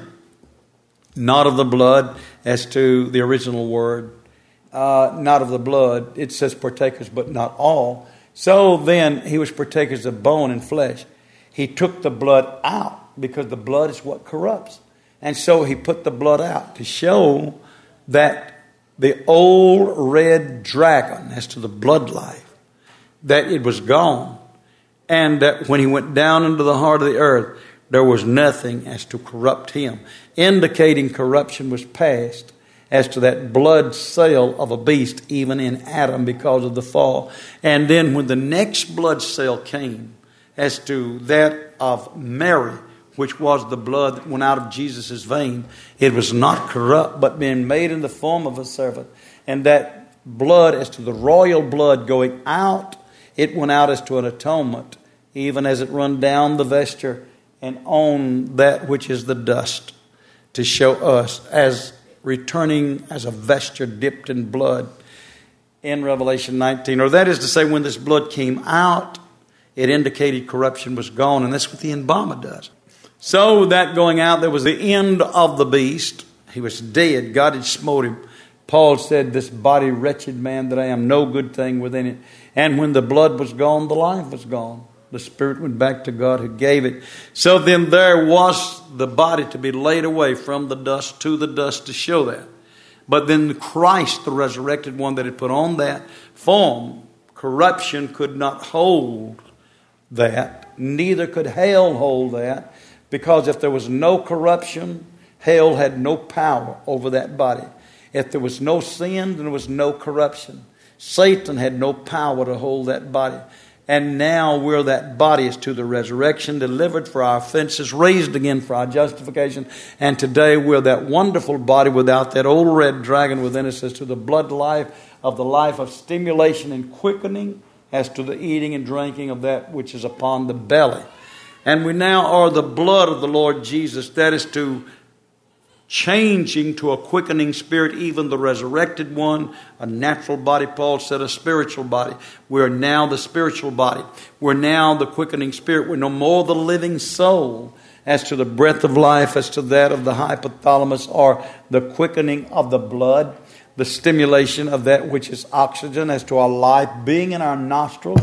Not of the blood, as to the original word. Uh, not of the blood. It says partakers, but not all. So then he was partakers of bone and flesh. He took the blood out because the blood is what corrupts. And so he put the blood out to show that the old red dragon, as to the blood life, that it was gone. And that when he went down into the heart of the earth, there was nothing as to corrupt him, indicating corruption was past as to that blood cell of a beast, even in Adam, because of the fall. And then when the next blood cell came, as to that of Mary, which was the blood that went out of Jesus' vein, it was not corrupt, but being made in the form of a servant. And that blood, as to the royal blood going out, it went out as to an atonement, even as it run down the vesture and on that which is the dust, to show us as returning as a vesture dipped in blood in Revelation nineteen. Or that is to say, when this blood came out, it indicated corruption was gone. And that's what the embalmer does. So that going out, there was the end of the beast. He was dead. God had smote him. Paul said, this body, wretched man that I am, no good thing within it. And when the blood was gone, the life was gone. The spirit went back to God who gave it. So then there was the body to be laid away from the dust to the dust to show that. But then Christ, the resurrected one that had put on that form, corruption could not hold that. Neither could hell hold that. Because if there was no corruption, hell had no power over that body. If there was no sin, then there was no corruption. Satan had no power to hold that body. And now we're that body is to the resurrection, delivered for our offenses, raised again for our justification. And today we're that wonderful body without that old red dragon within us, as to the blood life of the life of stimulation and quickening, as to the eating and drinking of that which is upon the belly. And we now are the blood of the Lord Jesus. That is to changing to a quickening spirit, even the resurrected one, a natural body. Paul said a spiritual body. We're now the spiritual body. We're now the quickening spirit. We're no more the living soul, as to the breath of life, as to that of the hypothalamus, or the quickening of the blood, the stimulation of that which is oxygen, as to our life being in our nostrils.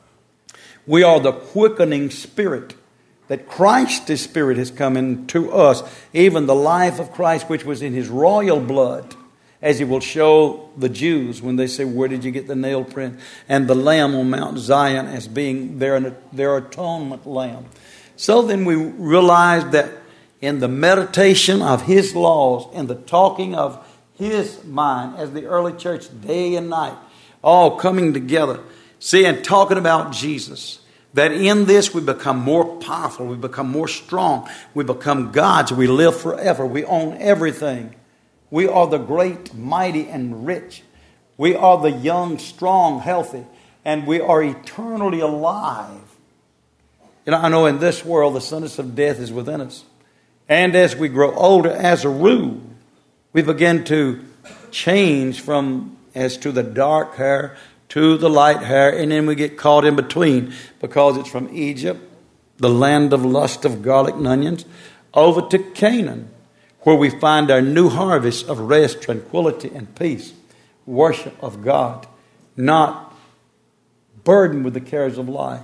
We are the quickening spirit, that Christ's spirit has come into us, even the life of Christ which was in his royal blood, as he will show the Jews when they say, where did you get the nail print? And the lamb on Mount Zion as being their, their atonement lamb. So then we realize that in the meditation of his laws, in the talking of his mind, as the early church day and night, all coming together, see, and talking about Jesus, that in this we become more powerful, we become more strong, we become gods, we live forever, we own everything. We are the great, mighty, and rich. We are the young, strong, healthy, and we are eternally alive. You know, I know in this world the sentence of death is within us. And as we grow older, as a rule, we begin to change from as to the dark hair to the light hair, and then we get caught in between because it's from Egypt, the land of lust of garlic and onions, over to Canaan, where we find our new harvest of rest, tranquility, and peace, worship of God, not burdened with the cares of life.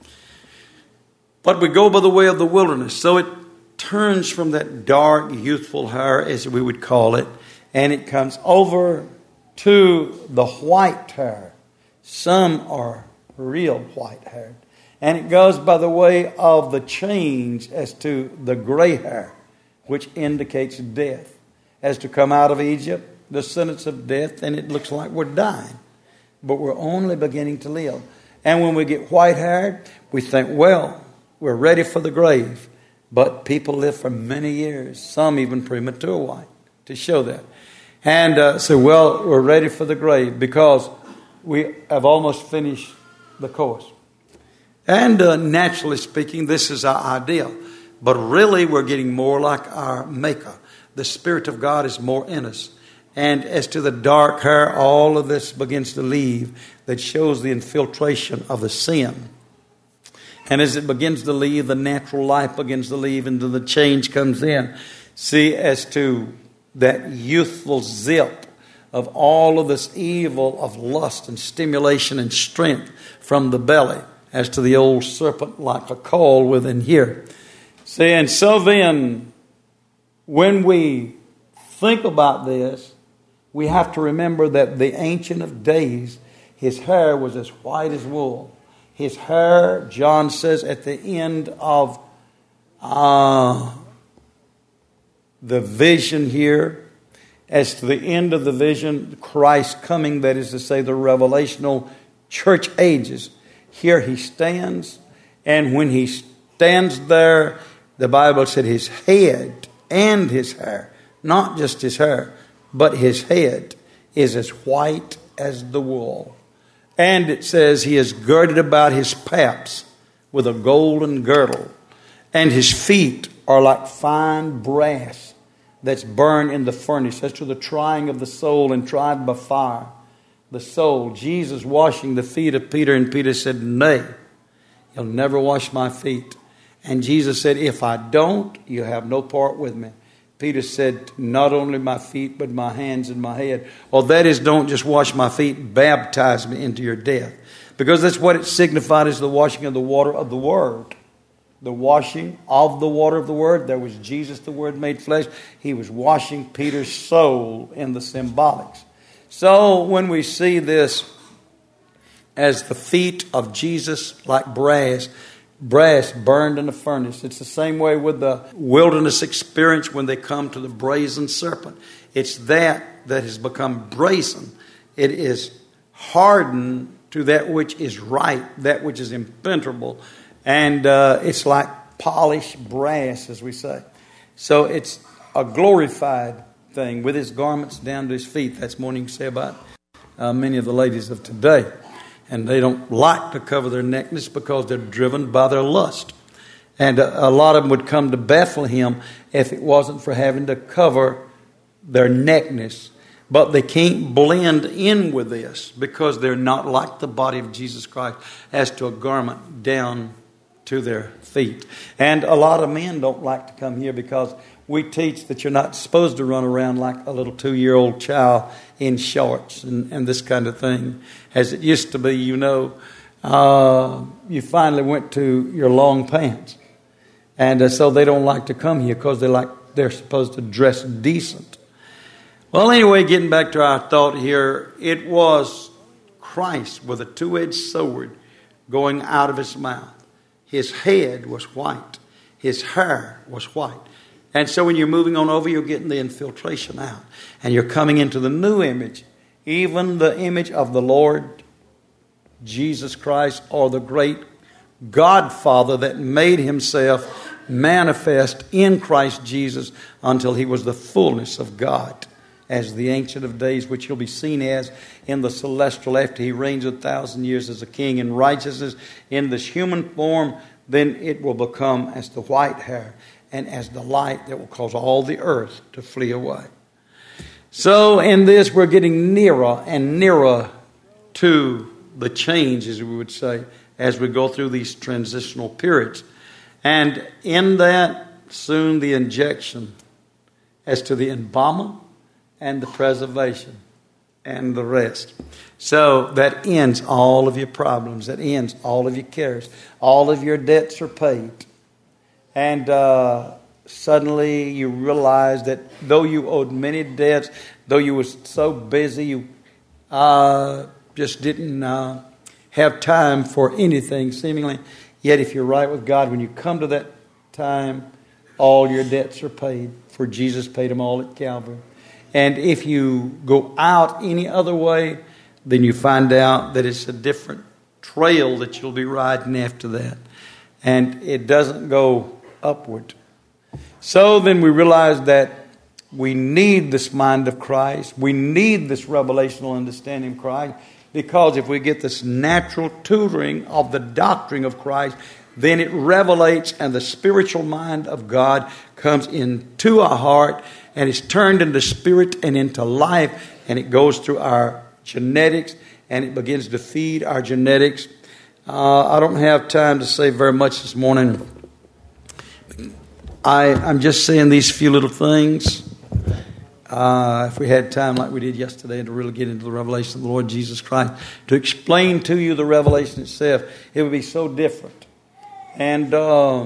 But we go by the way of the wilderness. So it turns from that dark, youthful hair, as we would call it, and it comes over to the white hair. Some are real white haired. And it goes by the way of the change as to the gray hair, which indicates death. As to come out of Egypt, the sentence of death, and it looks like we're dying. But we're only beginning to live. And when we get white haired, we think, well, we're ready for the grave. But people live for many years, some even premature white, to show that. And uh, so, well, we're ready for the grave because we have almost finished the course. And uh, naturally speaking, this is our ideal. But really, we're getting more like our Maker. The Spirit of God is more in us. And as to the dark hair, all of this begins to leave. That shows the infiltration of the sin. And as it begins to leave, the natural life begins to leave, and the change comes in. See, as to that youthful zip of all of this evil of lust and stimulation and strength from the belly, as to the old serpent like a coil within here. See, and so then, when we think about this, we have to remember that the Ancient of Days, his hair was as white as wool. His hair, John says, at the end of uh, the vision here, as to the end of the vision, Christ coming, that is to say, the revelational church ages. Here he stands, and when he stands there, the Bible said his head and his hair, not just his hair, but his head is as white as the wool. And it says he is girded about his paps with a golden girdle. And his feet are like fine brass that's burned in the furnace. As to the trying of the soul and tried by fire. The soul, Jesus washing the feet of Peter. And Peter said, nay, you'll never wash my feet. And Jesus said, if I don't, you have no part with me. Peter said, not only my feet, but my hands and my head. Well, that is, don't just wash my feet, baptize me into your death. Because that's what it signified as the washing of the water of the Word. The washing of the water of the Word. There was Jesus, the Word made flesh. He was washing Peter's soul in the symbolics. So when we see this as the feet of Jesus like brass, brass burned in the furnace. It's the same way with the wilderness experience when they come to the brazen serpent. It's that that has become brazen. It is hardened to that which is right, that which is impenetrable. And uh, it's like polished brass, as we say. So it's a glorified thing with his garments down to his feet. That's more than you can say about uh, many of the ladies of today. And they don't like to cover their nakedness because they're driven by their lust. And a, a lot of them would come to Bethlehem if it wasn't for having to cover their nakedness. But they can't blend in with this because they're not like the body of Jesus Christ as to a garment down to their feet. And a lot of men don't like to come here because we teach that you're not supposed to run around like a little two-year-old child in shorts and, and this kind of thing. As it used to be, you know, uh, you finally went to your long pants. And uh, so they don't like to come here because they like they're supposed to dress decent. Well, anyway, getting back to our thought here, it was Christ with a two-edged sword going out of his mouth. His head was white. His hair was white. And so when you're moving on over, you're getting the infiltration out. And you're coming into the new image. Even the image of the Lord Jesus Christ, or the great Godfather that made himself manifest in Christ Jesus until he was the fullness of God. As the Ancient of Days, which he'll be seen as in the celestial after he reigns a thousand years as a king in righteousness. In this human form, then it will become as the white hair and as the light that will cause all the earth to flee away. So in this, we're getting nearer and nearer to the change, as we would say, as we go through these transitional periods. And in that, soon the injection as to the embalmment and the preservation and the rest. So that ends all of your problems. That ends all of your cares. All of your debts are paid. And uh, suddenly you realize that though you owed many debts, though you were so busy, you uh, just didn't uh, have time for anything seemingly. Yet if you're right with God, when you come to that time, all your debts are paid, for Jesus paid them all at Calvary. And if you go out any other way, then you find out that it's a different trail that you'll be riding after that. And it doesn't go upward. So then we realize that we need this mind of Christ. We need this revelational understanding of Christ. Because if we get this natural tutoring of the doctrine of Christ, then it revelates and the spiritual mind of God comes into our heart and is turned into spirit and into life, and it goes through our genetics and it begins to feed our genetics. Uh, I don't have time to say very much this morning. I, I'm just saying these few little things. Uh, if we had time like we did yesterday to really get into the revelation of the Lord Jesus Christ, to explain to you the revelation itself, it would be so different. And uh,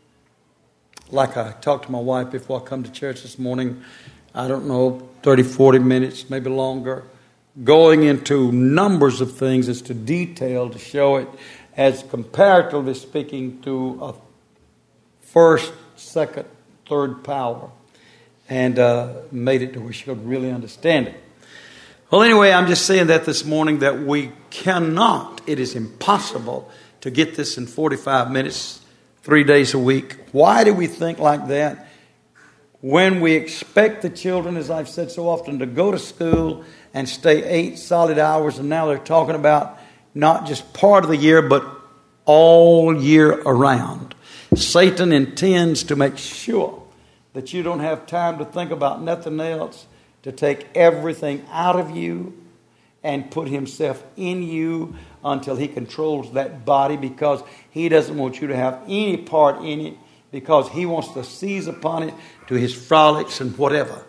like I talked to my wife before I come to church this morning, I don't know, thirty, forty minutes, maybe longer, going into numbers of things as to detail to show it as comparatively speaking to a first, second, third power. And uh, made it to where she could really understand it. Well, anyway, I'm just saying that this morning that we cannot, it is impossible to get this in forty-five minutes, three days a week. Why do we think like that? When we expect the children, as I've said so often, to go to school and stay eight solid hours, and now they're talking about not just part of the year, but all year around. Satan intends to make sure that you don't have time to think about nothing else, to take everything out of you and put himself in you until he controls that body, because he doesn't want you to have any part in it, because he wants to seize upon it to his frolics and whatever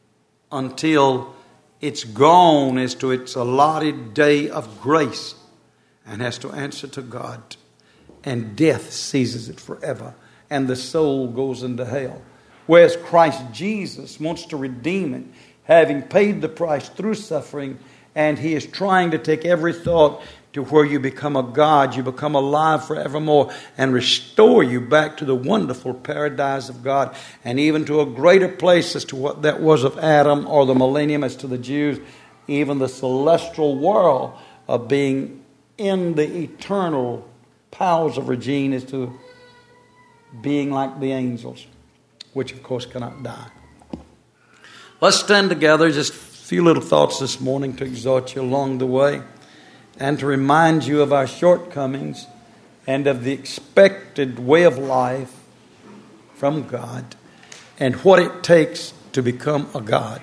until it's gone as to its allotted day of grace and has to answer to God. And death seizes it forever and the soul goes into hell. Whereas Christ Jesus wants to redeem it, having paid the price through suffering, and he is trying to take every thought to where you become a God, you become alive forevermore, and restore you back to the wonderful paradise of God, and even to a greater place as to what that was of Adam, or the millennium as to the Jews, even the celestial world of being in the eternal powers of Regine as to being like the angels, which of course cannot die. Let's stand together, just a few little thoughts this morning to exhort you along the way and to remind you of our shortcomings and of the expected way of life from God and what it takes to become a God.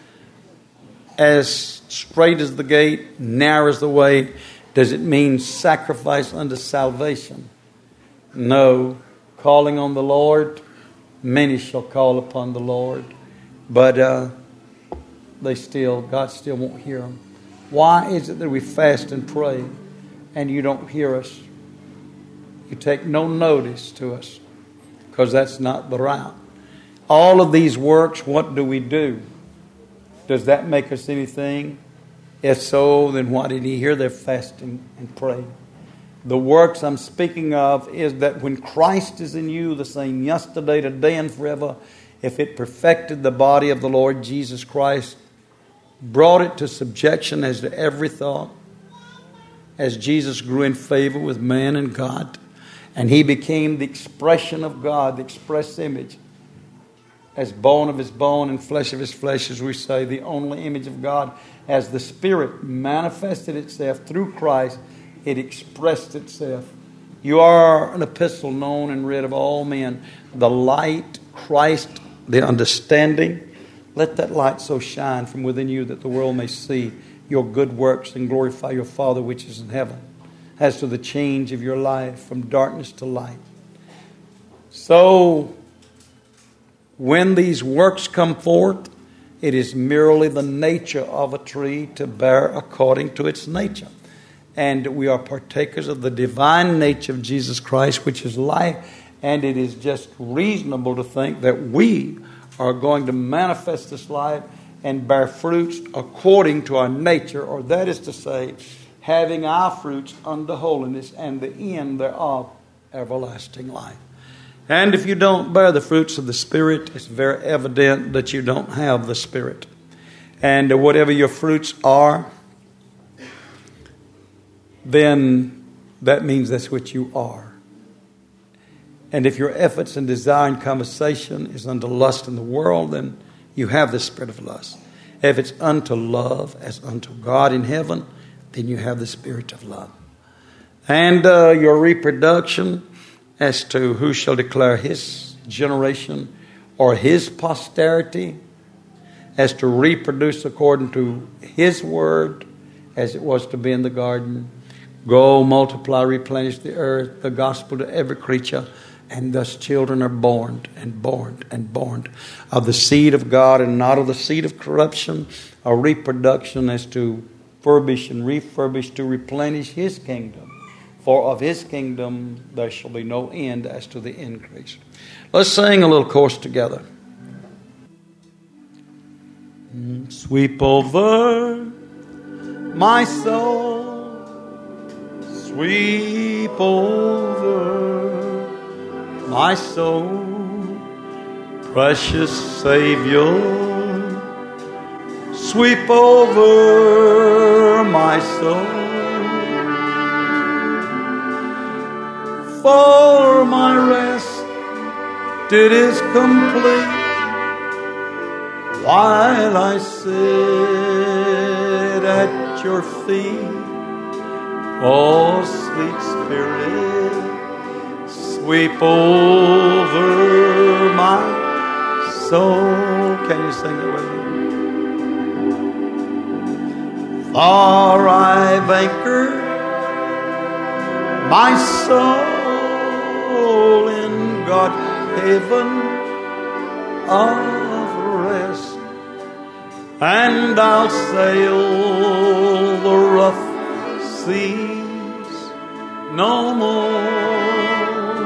As straight as the gate, narrow as the way, does it mean sacrifice unto salvation? No. Calling on the Lord, many shall call upon the Lord, but uh, they still, God still won't hear them. Why is it that we fast and pray and you don't hear us? You take no notice to us, because that's not the route. All of these works, what do we do? Does that make us anything? If so, then why did he hear their fasting and praying? The works I'm speaking of is that when Christ is in you, the same yesterday, today, and forever, if it perfected the body of the Lord Jesus Christ, brought it to subjection as to every thought, as Jesus grew in favor with man and God, and he became the expression of God, the express image, as bone of his bone and flesh of his flesh, as we say, the only image of God, as the Spirit manifested itself through Christ, it expressed itself You are an epistle known and read of all men. The light, Christ, the understanding. Let that light so shine from within you that the world may see your good works and glorify your Father which is in heaven. As to the change of your life from darkness to light. So, when these works come forth, it is merely the nature of a tree to bear according to its nature. And we are partakers of the divine nature of Jesus Christ, which is life. And it is just reasonable to think that we are going to manifest this life and bear fruits according to our nature, or that is to say, having our fruits unto holiness, and the end thereof everlasting life. And if you don't bear the fruits of the Spirit, it's very evident that you don't have the Spirit. And whatever your fruits are, then that means that's what you are. And if your efforts and desire and conversation is unto lust in the world, then you have the spirit of lust. If it's unto love as unto God in heaven, then you have the spirit of love. And uh, your reproduction as to who shall declare his generation or his posterity, as to reproduce according to his word, as it was to be in the garden. Go, multiply, replenish the earth, the gospel to every creature. And thus children are born and born and born of the seed of God and not of the seed of corruption. A reproduction as to furbish and refurbish, to replenish his kingdom. For of his kingdom there shall be no end as to the increase. Let's sing a little chorus together. Sweep over my soul, sweep over my soul, precious Savior, sweep over my soul. For my rest it is complete while I sit at your feet. Oh, sweet Spirit, sweep over my soul. Can you sing it with me? For I've anchored my soul in God's haven of rest, and I'll sail the rough seas no more.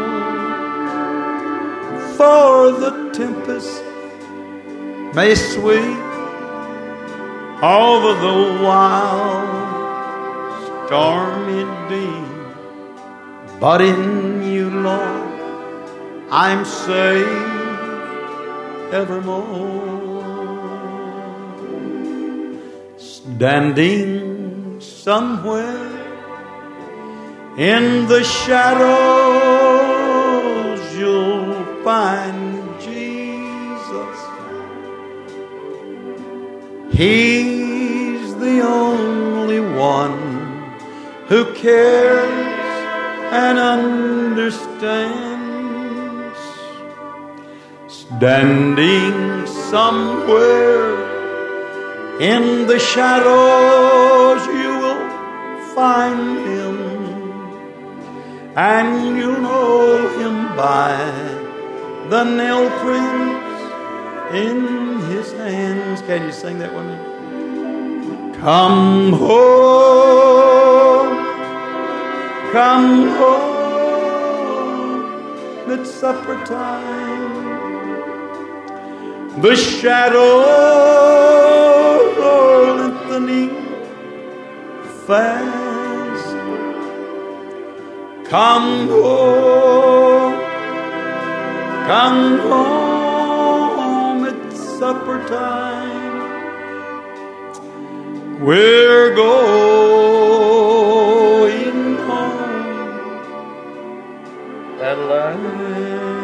For the tempest may sweep over the wild stormy deep, but in you, Lord, I'm safe evermore. Standing somewhere in the shadows, you'll find Jesus. He's the only one who cares and understands. Standing somewhere in the shadows, you will find him, and you know him by the nail prints in his hands. Can you sing that with me? Come home, come home, it's supper time. The shadows are lengthening fast. Come home, come home, it's supper time. We're going home at last.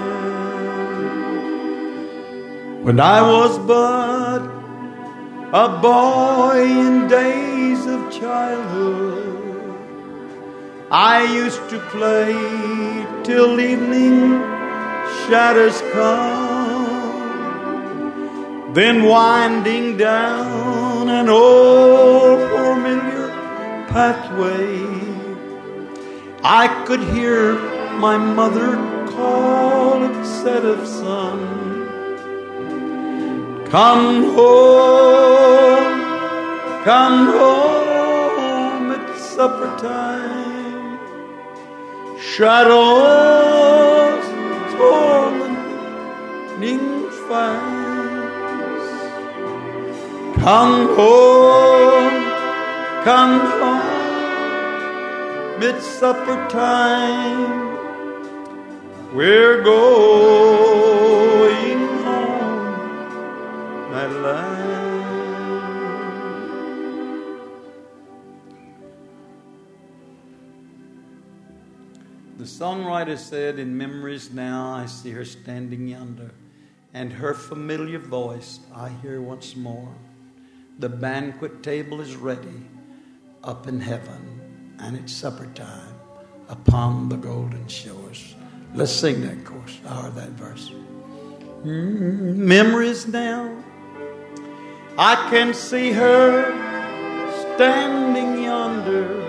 When I was but a boy in days of childhood, I used to play till evening shadows come, then winding down an old familiar pathway, I could hear my mother call at set of sun. Come home, come home, it's supper time. Shadows tormenting fast. Come home, come home, it's supper time. We're going home at last. The songwriter said, in memories now I see her standing yonder, and her familiar voice I hear once more. The banquet table is ready up in heaven, and it's supper time upon the golden shores. Let's sing that chorus, or that verse. Mm, memories now, I can see her standing yonder,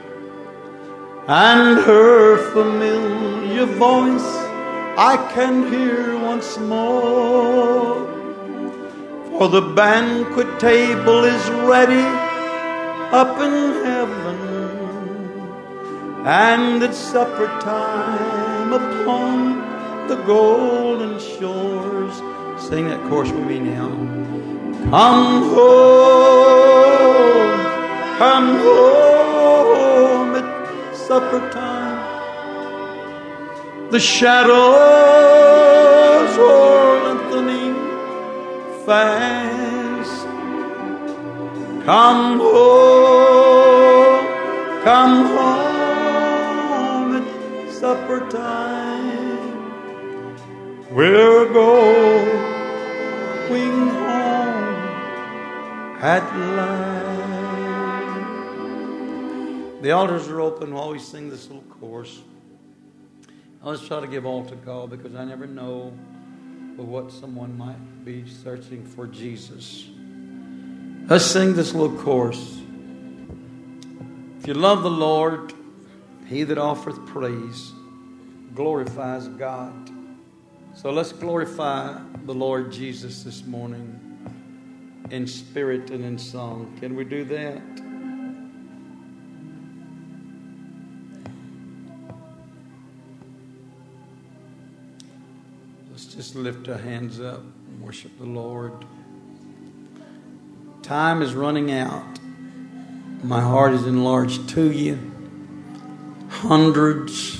and her familiar voice I can hear once more. For the banquet table is ready up in heaven, and it's supper time upon the golden shores. Sing that chorus with me now. Come home, come home, it's supper time. The shadows are lengthening fast. Come home, come home, it's supper time. We're going home at last. The altars are open while we sing this little chorus. Let's try to give all to God, because I never know for what someone might be searching for Jesus. Let's sing this little chorus. If you love the Lord, he that offereth praise glorifies God. So let's glorify the Lord Jesus this morning in spirit and in song. Can we do that? Let's just lift our hands up and worship the Lord. Time is running out. My heart is enlarged to you. Hundreds,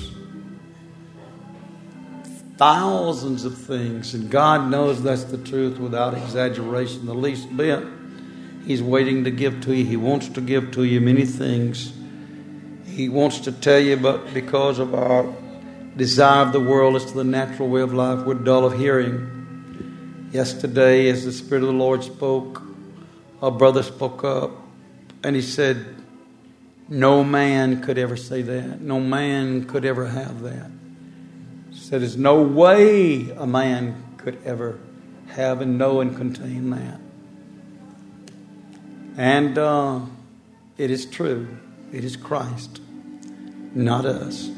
thousands of things, and God knows that's the truth without exaggeration the least bit. He's waiting to give to you. He wants to give to you many things. He wants to tell you, but because of our desire of the world as to the natural way of life, we're dull of hearing. Yesterday, as the Spirit of the Lord spoke, a brother spoke up, and he said, no man could ever say that. No man could ever have that. He said, there's no way a man could ever have and know and contain that. And uh, it is true. It is Christ, not us.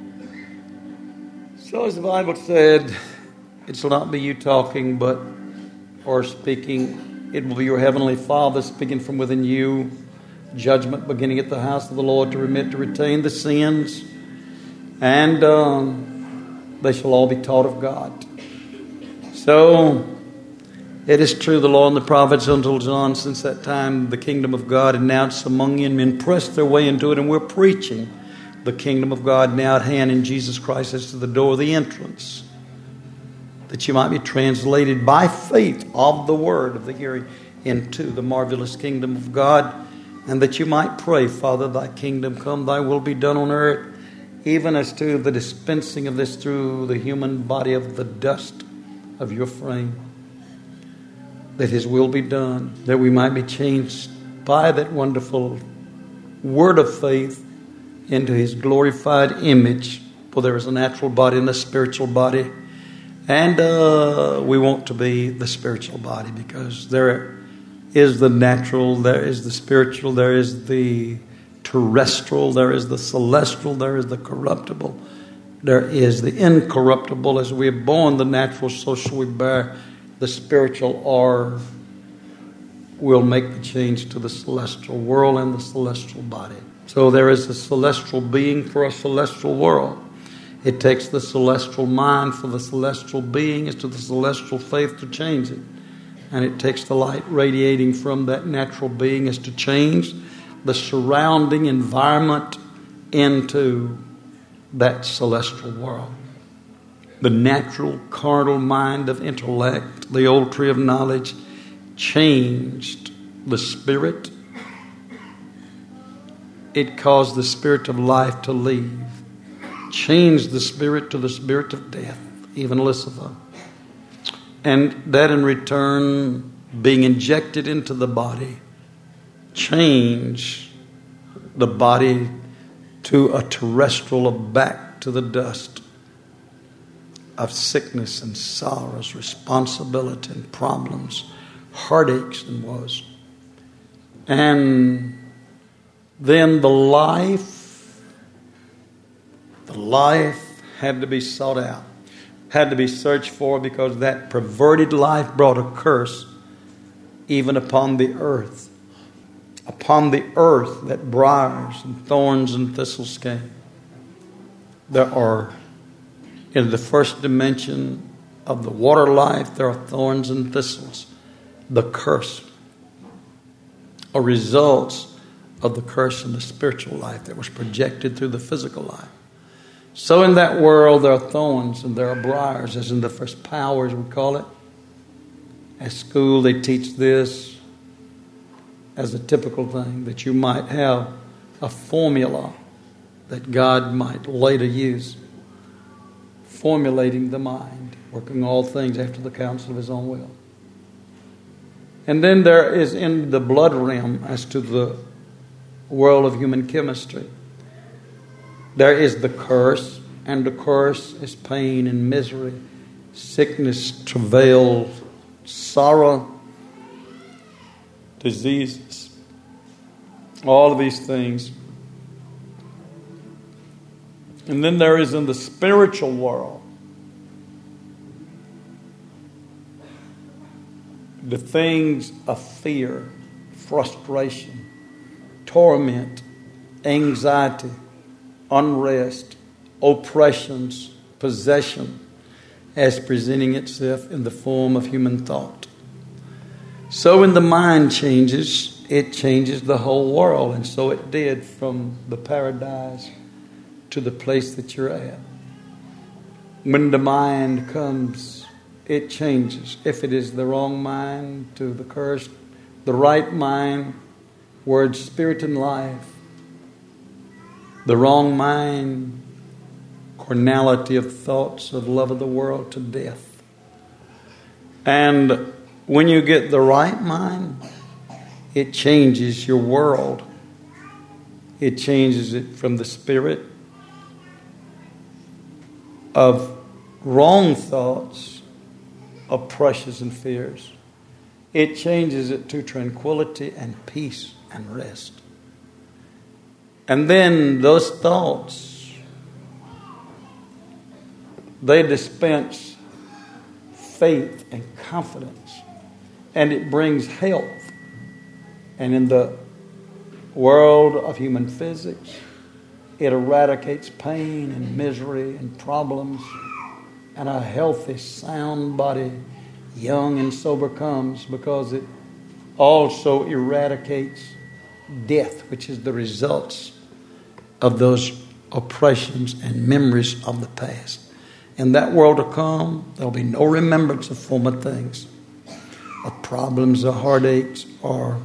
So as the Bible said, it shall not be you talking, but or speaking. It will be your heavenly Father speaking from within you. Judgment beginning at the house of the Lord to remit, to retain the sins. And um, they shall all be taught of God. So it is true, the law and the prophets until John, since that time the kingdom of God announced among you, and men pressed their way into it, and we're preaching the kingdom of God now at hand in Jesus Christ as to the door of the entrance, that you might be translated by faith of the word of the hearing into the marvelous kingdom of God, and that you might pray, Father, thy kingdom come, thy will be done on earth, even as to the dispensing of this through the human body of the dust of your frame, that his will be done, that we might be changed by that wonderful word of faith into his glorified image. For there is a natural body and a spiritual body. And uh, we want to be the spiritual body, because there is the natural, there is the spiritual, there is the terrestrial, there is the celestial, there is the corruptible, there is the incorruptible. As we are born the natural, so shall we bear the spiritual, or we'll make the change to the celestial world and the celestial body. So there is a celestial being for a celestial world. It takes the celestial mind for the celestial being, is to the celestial faith to change it. And it takes the light radiating from that natural being is to change the surrounding environment into that celestial world. The natural carnal mind of intellect, the old tree of knowledge, changed the spirit. It caused the spirit of life to leave. Changed the spirit to the spirit of death, even Lucifer. And that in return, being injected into the body, changed the body to a terrestrial, back to the dust of sickness and sorrows, responsibility and problems, heartaches and woes. And then the life The life had to be sought out, had to be searched for, because that perverted life brought a curse even upon the earth. Upon the earth that briars and thorns and thistles came. There are, in the first dimension of the water life, there are thorns and thistles. The curse are results of the curse in the spiritual life that was projected through the physical life. So in that world there are thorns and there are briars, as in the first powers we call it. At school they teach this as a typical thing, that you might have a formula that God might later use. Formulating the mind, working all things after the counsel of his own will. And then there is in the blood realm, as to the world of human chemistry, there is the curse, and the curse is pain and misery, sickness, travail, sorrow, diseases, all of these things. And then there is in the spiritual world the things of fear, frustration, torment, anxiety, unrest, oppressions, possession, as presenting itself in the form of human thought. So when the mind changes, it changes the whole world. And so it did from the paradise to the place that you're at. When the mind comes, it changes. If it is the wrong mind, to the cursed, the right mind, word, spirit, and life. The wrong mind, carnality of thoughts, of love of the world, to death. And when you get the right mind, it changes your world. It changes it from the spirit of wrong thoughts, oppressions and fears. It changes it to tranquility and peace and rest. And then those thoughts, they dispense faith and confidence. And it brings health. And in the world of human physics, it eradicates pain and misery and problems. And a healthy, sound body, young and sober, comes, because it also eradicates death, which is the results of those oppressions and memories of the past. In that world to come, there will be no remembrance of former things, of problems or heartaches or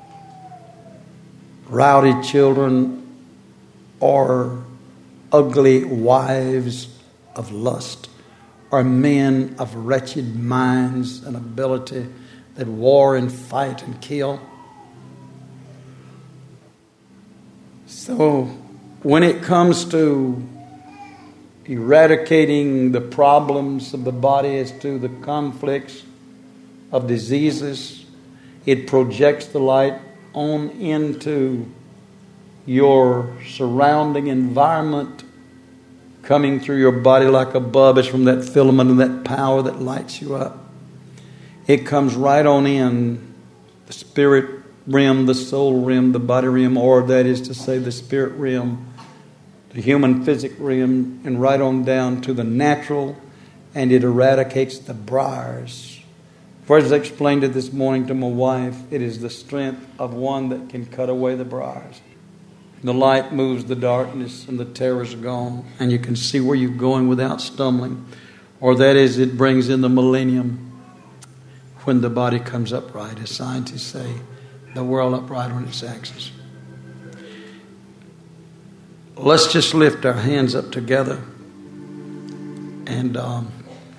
rowdy children or ugly wives of lust, or men of wretched minds and ability that war and fight and kill. So when it comes to eradicating the problems of the body as to the conflicts of diseases, it projects the light on into your surrounding environment, coming through your body like a bulb. It's from that filament and that power that lights you up. It comes right on in the spirit realm, the soul realm, the body realm, or that is to say the spirit realm, the human physic realm, and right on down to the natural, and it eradicates the briars. For as I explained it this morning to my wife, it is the strength of one that can cut away the briars. The light moves the darkness and the terrors are gone, and you can see where you're going without stumbling. Or that is, it brings in the millennium when the body comes upright, as scientists say, the world upright on its axis. Let's just lift our hands up together. And um,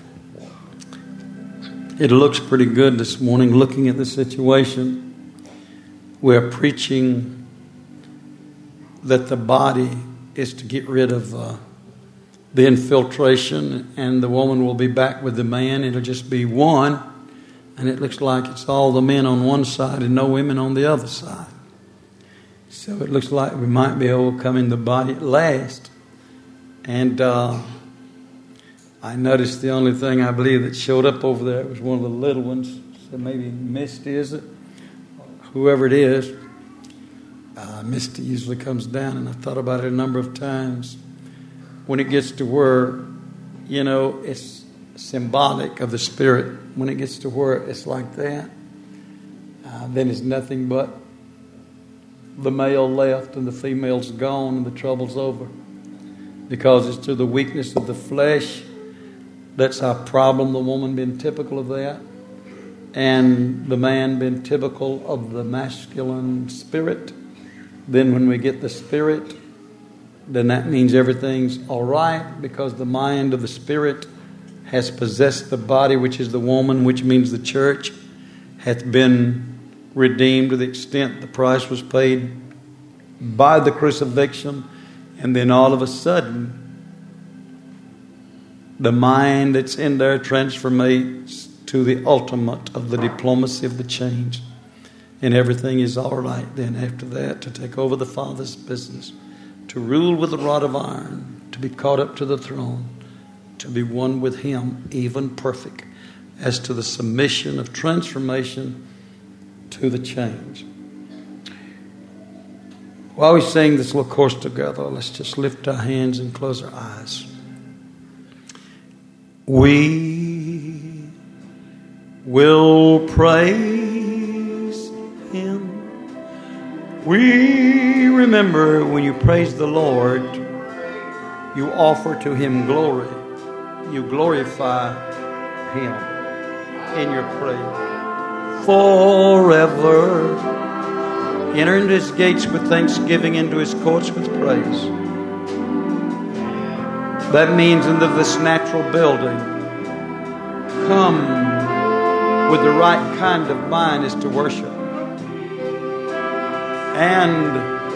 it looks pretty good this morning looking at the situation. We're preaching that the body is to get rid of uh, the infiltration, and the woman will be back with the man. It'll just be one, and it looks like it's all the men on one side and no women on the other side. So it looks like we might be overcoming the body at last. And uh, I noticed the only thing I believe that showed up over there was one of the little ones. So maybe Misty, is it? Whoever it is. Uh, Misty usually comes down, and I've thought about it a number of times. When it gets to where, you know, it's symbolic of the Spirit, when it gets to where it's like that, uh, then it's nothing but the male left and the female's gone and the trouble's over. Because it's through the weakness of the flesh. That's our problem, the woman being typical of that, and the man being typical of the masculine spirit. Then when we get the Spirit, then that means everything's all right, because the mind of the Spirit has possessed the body, which is the woman, which means the church hath been redeemed to the extent the price was paid by the crucifixion. And then all of a sudden, the mind that's in there transformates to the ultimate of the diplomacy of the change. And everything is all right then after that, to take over the Father's business, to rule with a rod of iron, to be caught up to the throne, to be one with Him, even perfect, as to the submission of transformation to the change. While we sing this little chorus together, let's just lift our hands and close our eyes. We will praise Him. We remember when you praise the Lord, you offer to Him glory. You glorify Him in your praise. Forever. Enter into His gates with thanksgiving, into His courts with praise. That means into this natural building, come with the right kind of mind is to worship. And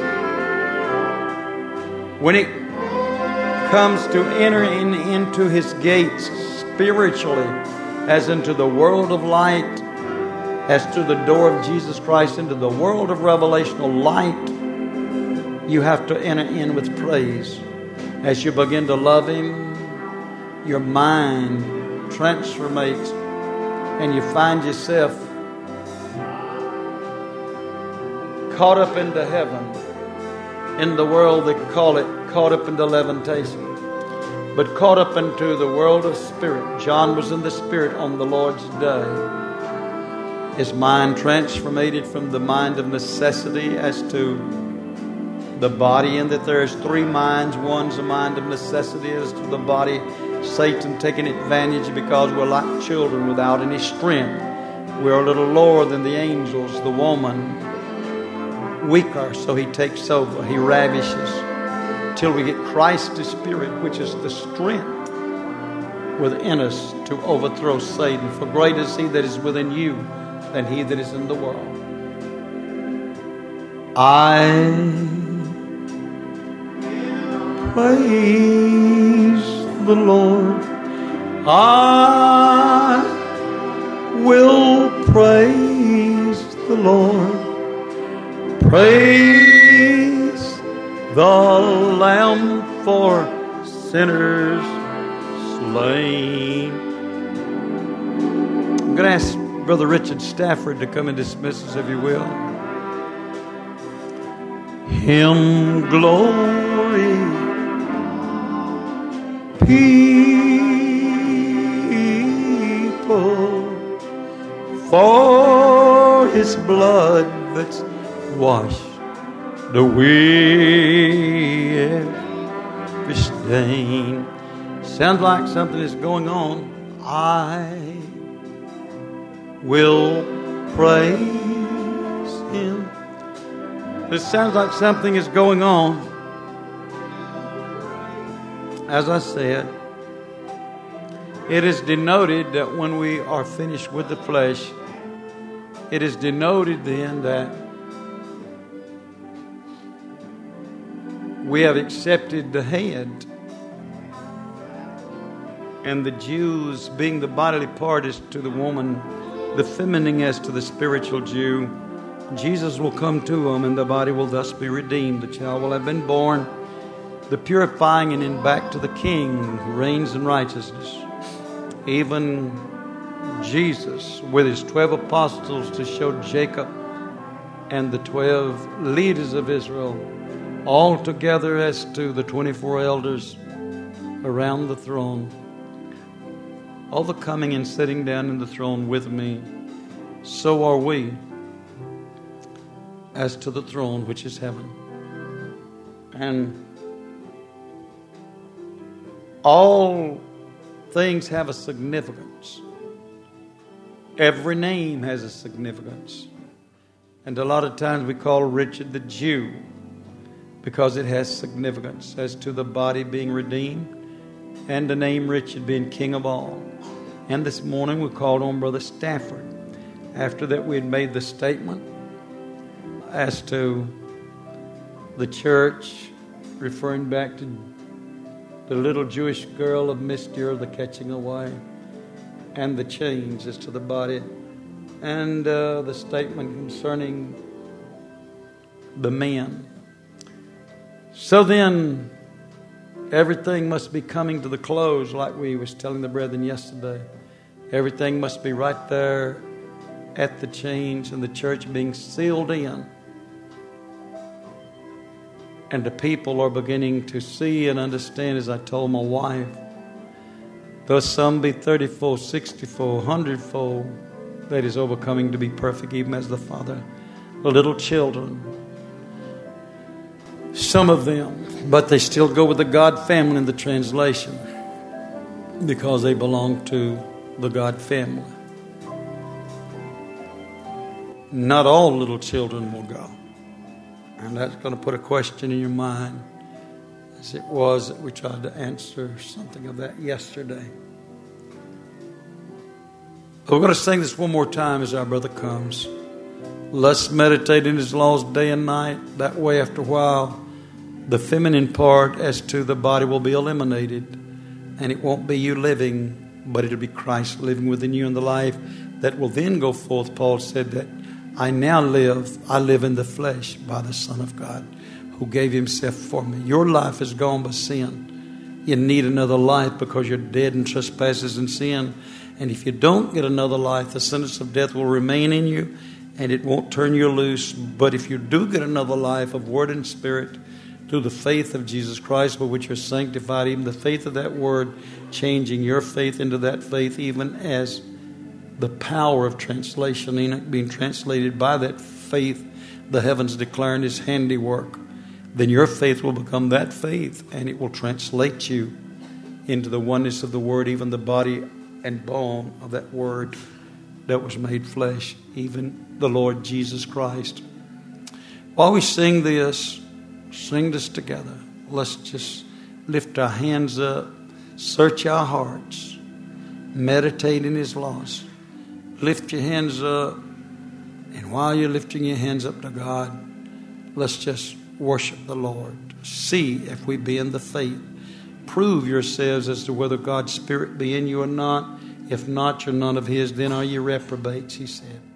when it comes to entering into His gates spiritually, as into the world of light, as to the door of Jesus Christ, into the world of revelational light, you have to enter in with praise. As you begin to love Him, your mind transformates, and you find yourself caught up into heaven. In the world they call it caught up into levitation, but caught up into the world of spirit. John was in the Spirit on the Lord's day. His mind transformated from the mind of necessity as to the body, and that there's three minds. One's a mind of necessity as to the body. Satan taking advantage because we're like children without any strength. We're a little lower than the angels. The woman weaker, so he takes over. He ravishes till we get Christ's Spirit, which is the strength within us to overthrow Satan. For greater is He that is within you than he that is in the world. praise the Lord. I will praise the Lord. Praise the Lamb for sinners slain. I'm going to ask Brother Richard Stafford to come and dismiss us, if you will. Him glory, people, for His blood that's washed away every stain. Sounds like something is going on. I will praise Him. It sounds like something is going on. As I said, it is denoted that when we are finished with the flesh, it is denoted then that we have accepted the head. And the Jews, being the bodily part, is to the woman, the feminine as to the spiritual Jew. Jesus will come to them, and the body will thus be redeemed. The child will have been born, the purifying, and then back to the King who reigns in righteousness. Even Jesus, with His twelve apostles to show Jacob and the twelve leaders of Israel, all together as to the twenty-four elders around the throne, all the coming and sitting down in the throne with me, so are we as to the throne which is heaven. And all things have a significance. Every name has a significance. And a lot of times we call Richard the Jew because it has significance as to the body being redeemed and the name Richard being king of all. And this morning we called on Brother Stafford. After that we had made the statement as to the church, referring back to the little Jewish girl of Mystery, the catching away, and the change as to the body, and uh, the statement concerning the man. So then, everything must be coming to the close, like we was telling the brethren yesterday. Everything must be right there at the change, and the church being sealed in. And the people are beginning to see and understand, as I told my wife, though some be thirty-fold, sixty-fold, hundred-fold, that is overcoming to be perfect, even as the Father. Little children, some of them, but they still go with the God family in the translation because they belong to the God family. Not all little children will go. And that's going to put a question in your mind, as it was that we tried to answer something of that yesterday. But we're going to sing this one more time as our brother comes. Let's meditate in His laws day and night. That way, after a while, the feminine part as to the body will be eliminated. And it won't be you living, but it'll be Christ living within you in the life that will then go forth. Paul said that I now live, I live in the flesh by the Son of God who gave Himself for me. Your life is gone by sin. You need another life because you're dead in trespasses and sin. And if you don't get another life, the sentence of death will remain in you and it won't turn you loose. But if you do get another life of word and spirit through the faith of Jesus Christ, by which you're sanctified, even the faith of that word, changing your faith into that faith, even as the power of translation, Enoch being translated by that faith, the heavens declaring His handiwork, then your faith will become that faith and it will translate you into the oneness of the Word, even the body and bone of that Word that was made flesh, even the Lord Jesus Christ. While we sing this, sing this together. Let's just lift our hands up, search our hearts, meditate in His laws. Lift your hands up, and while you're lifting your hands up to God, let's just worship the Lord. See if we be in the faith. Prove yourselves as to whether God's Spirit be in you or not. If not, you're none of His. Then are you reprobates, He said.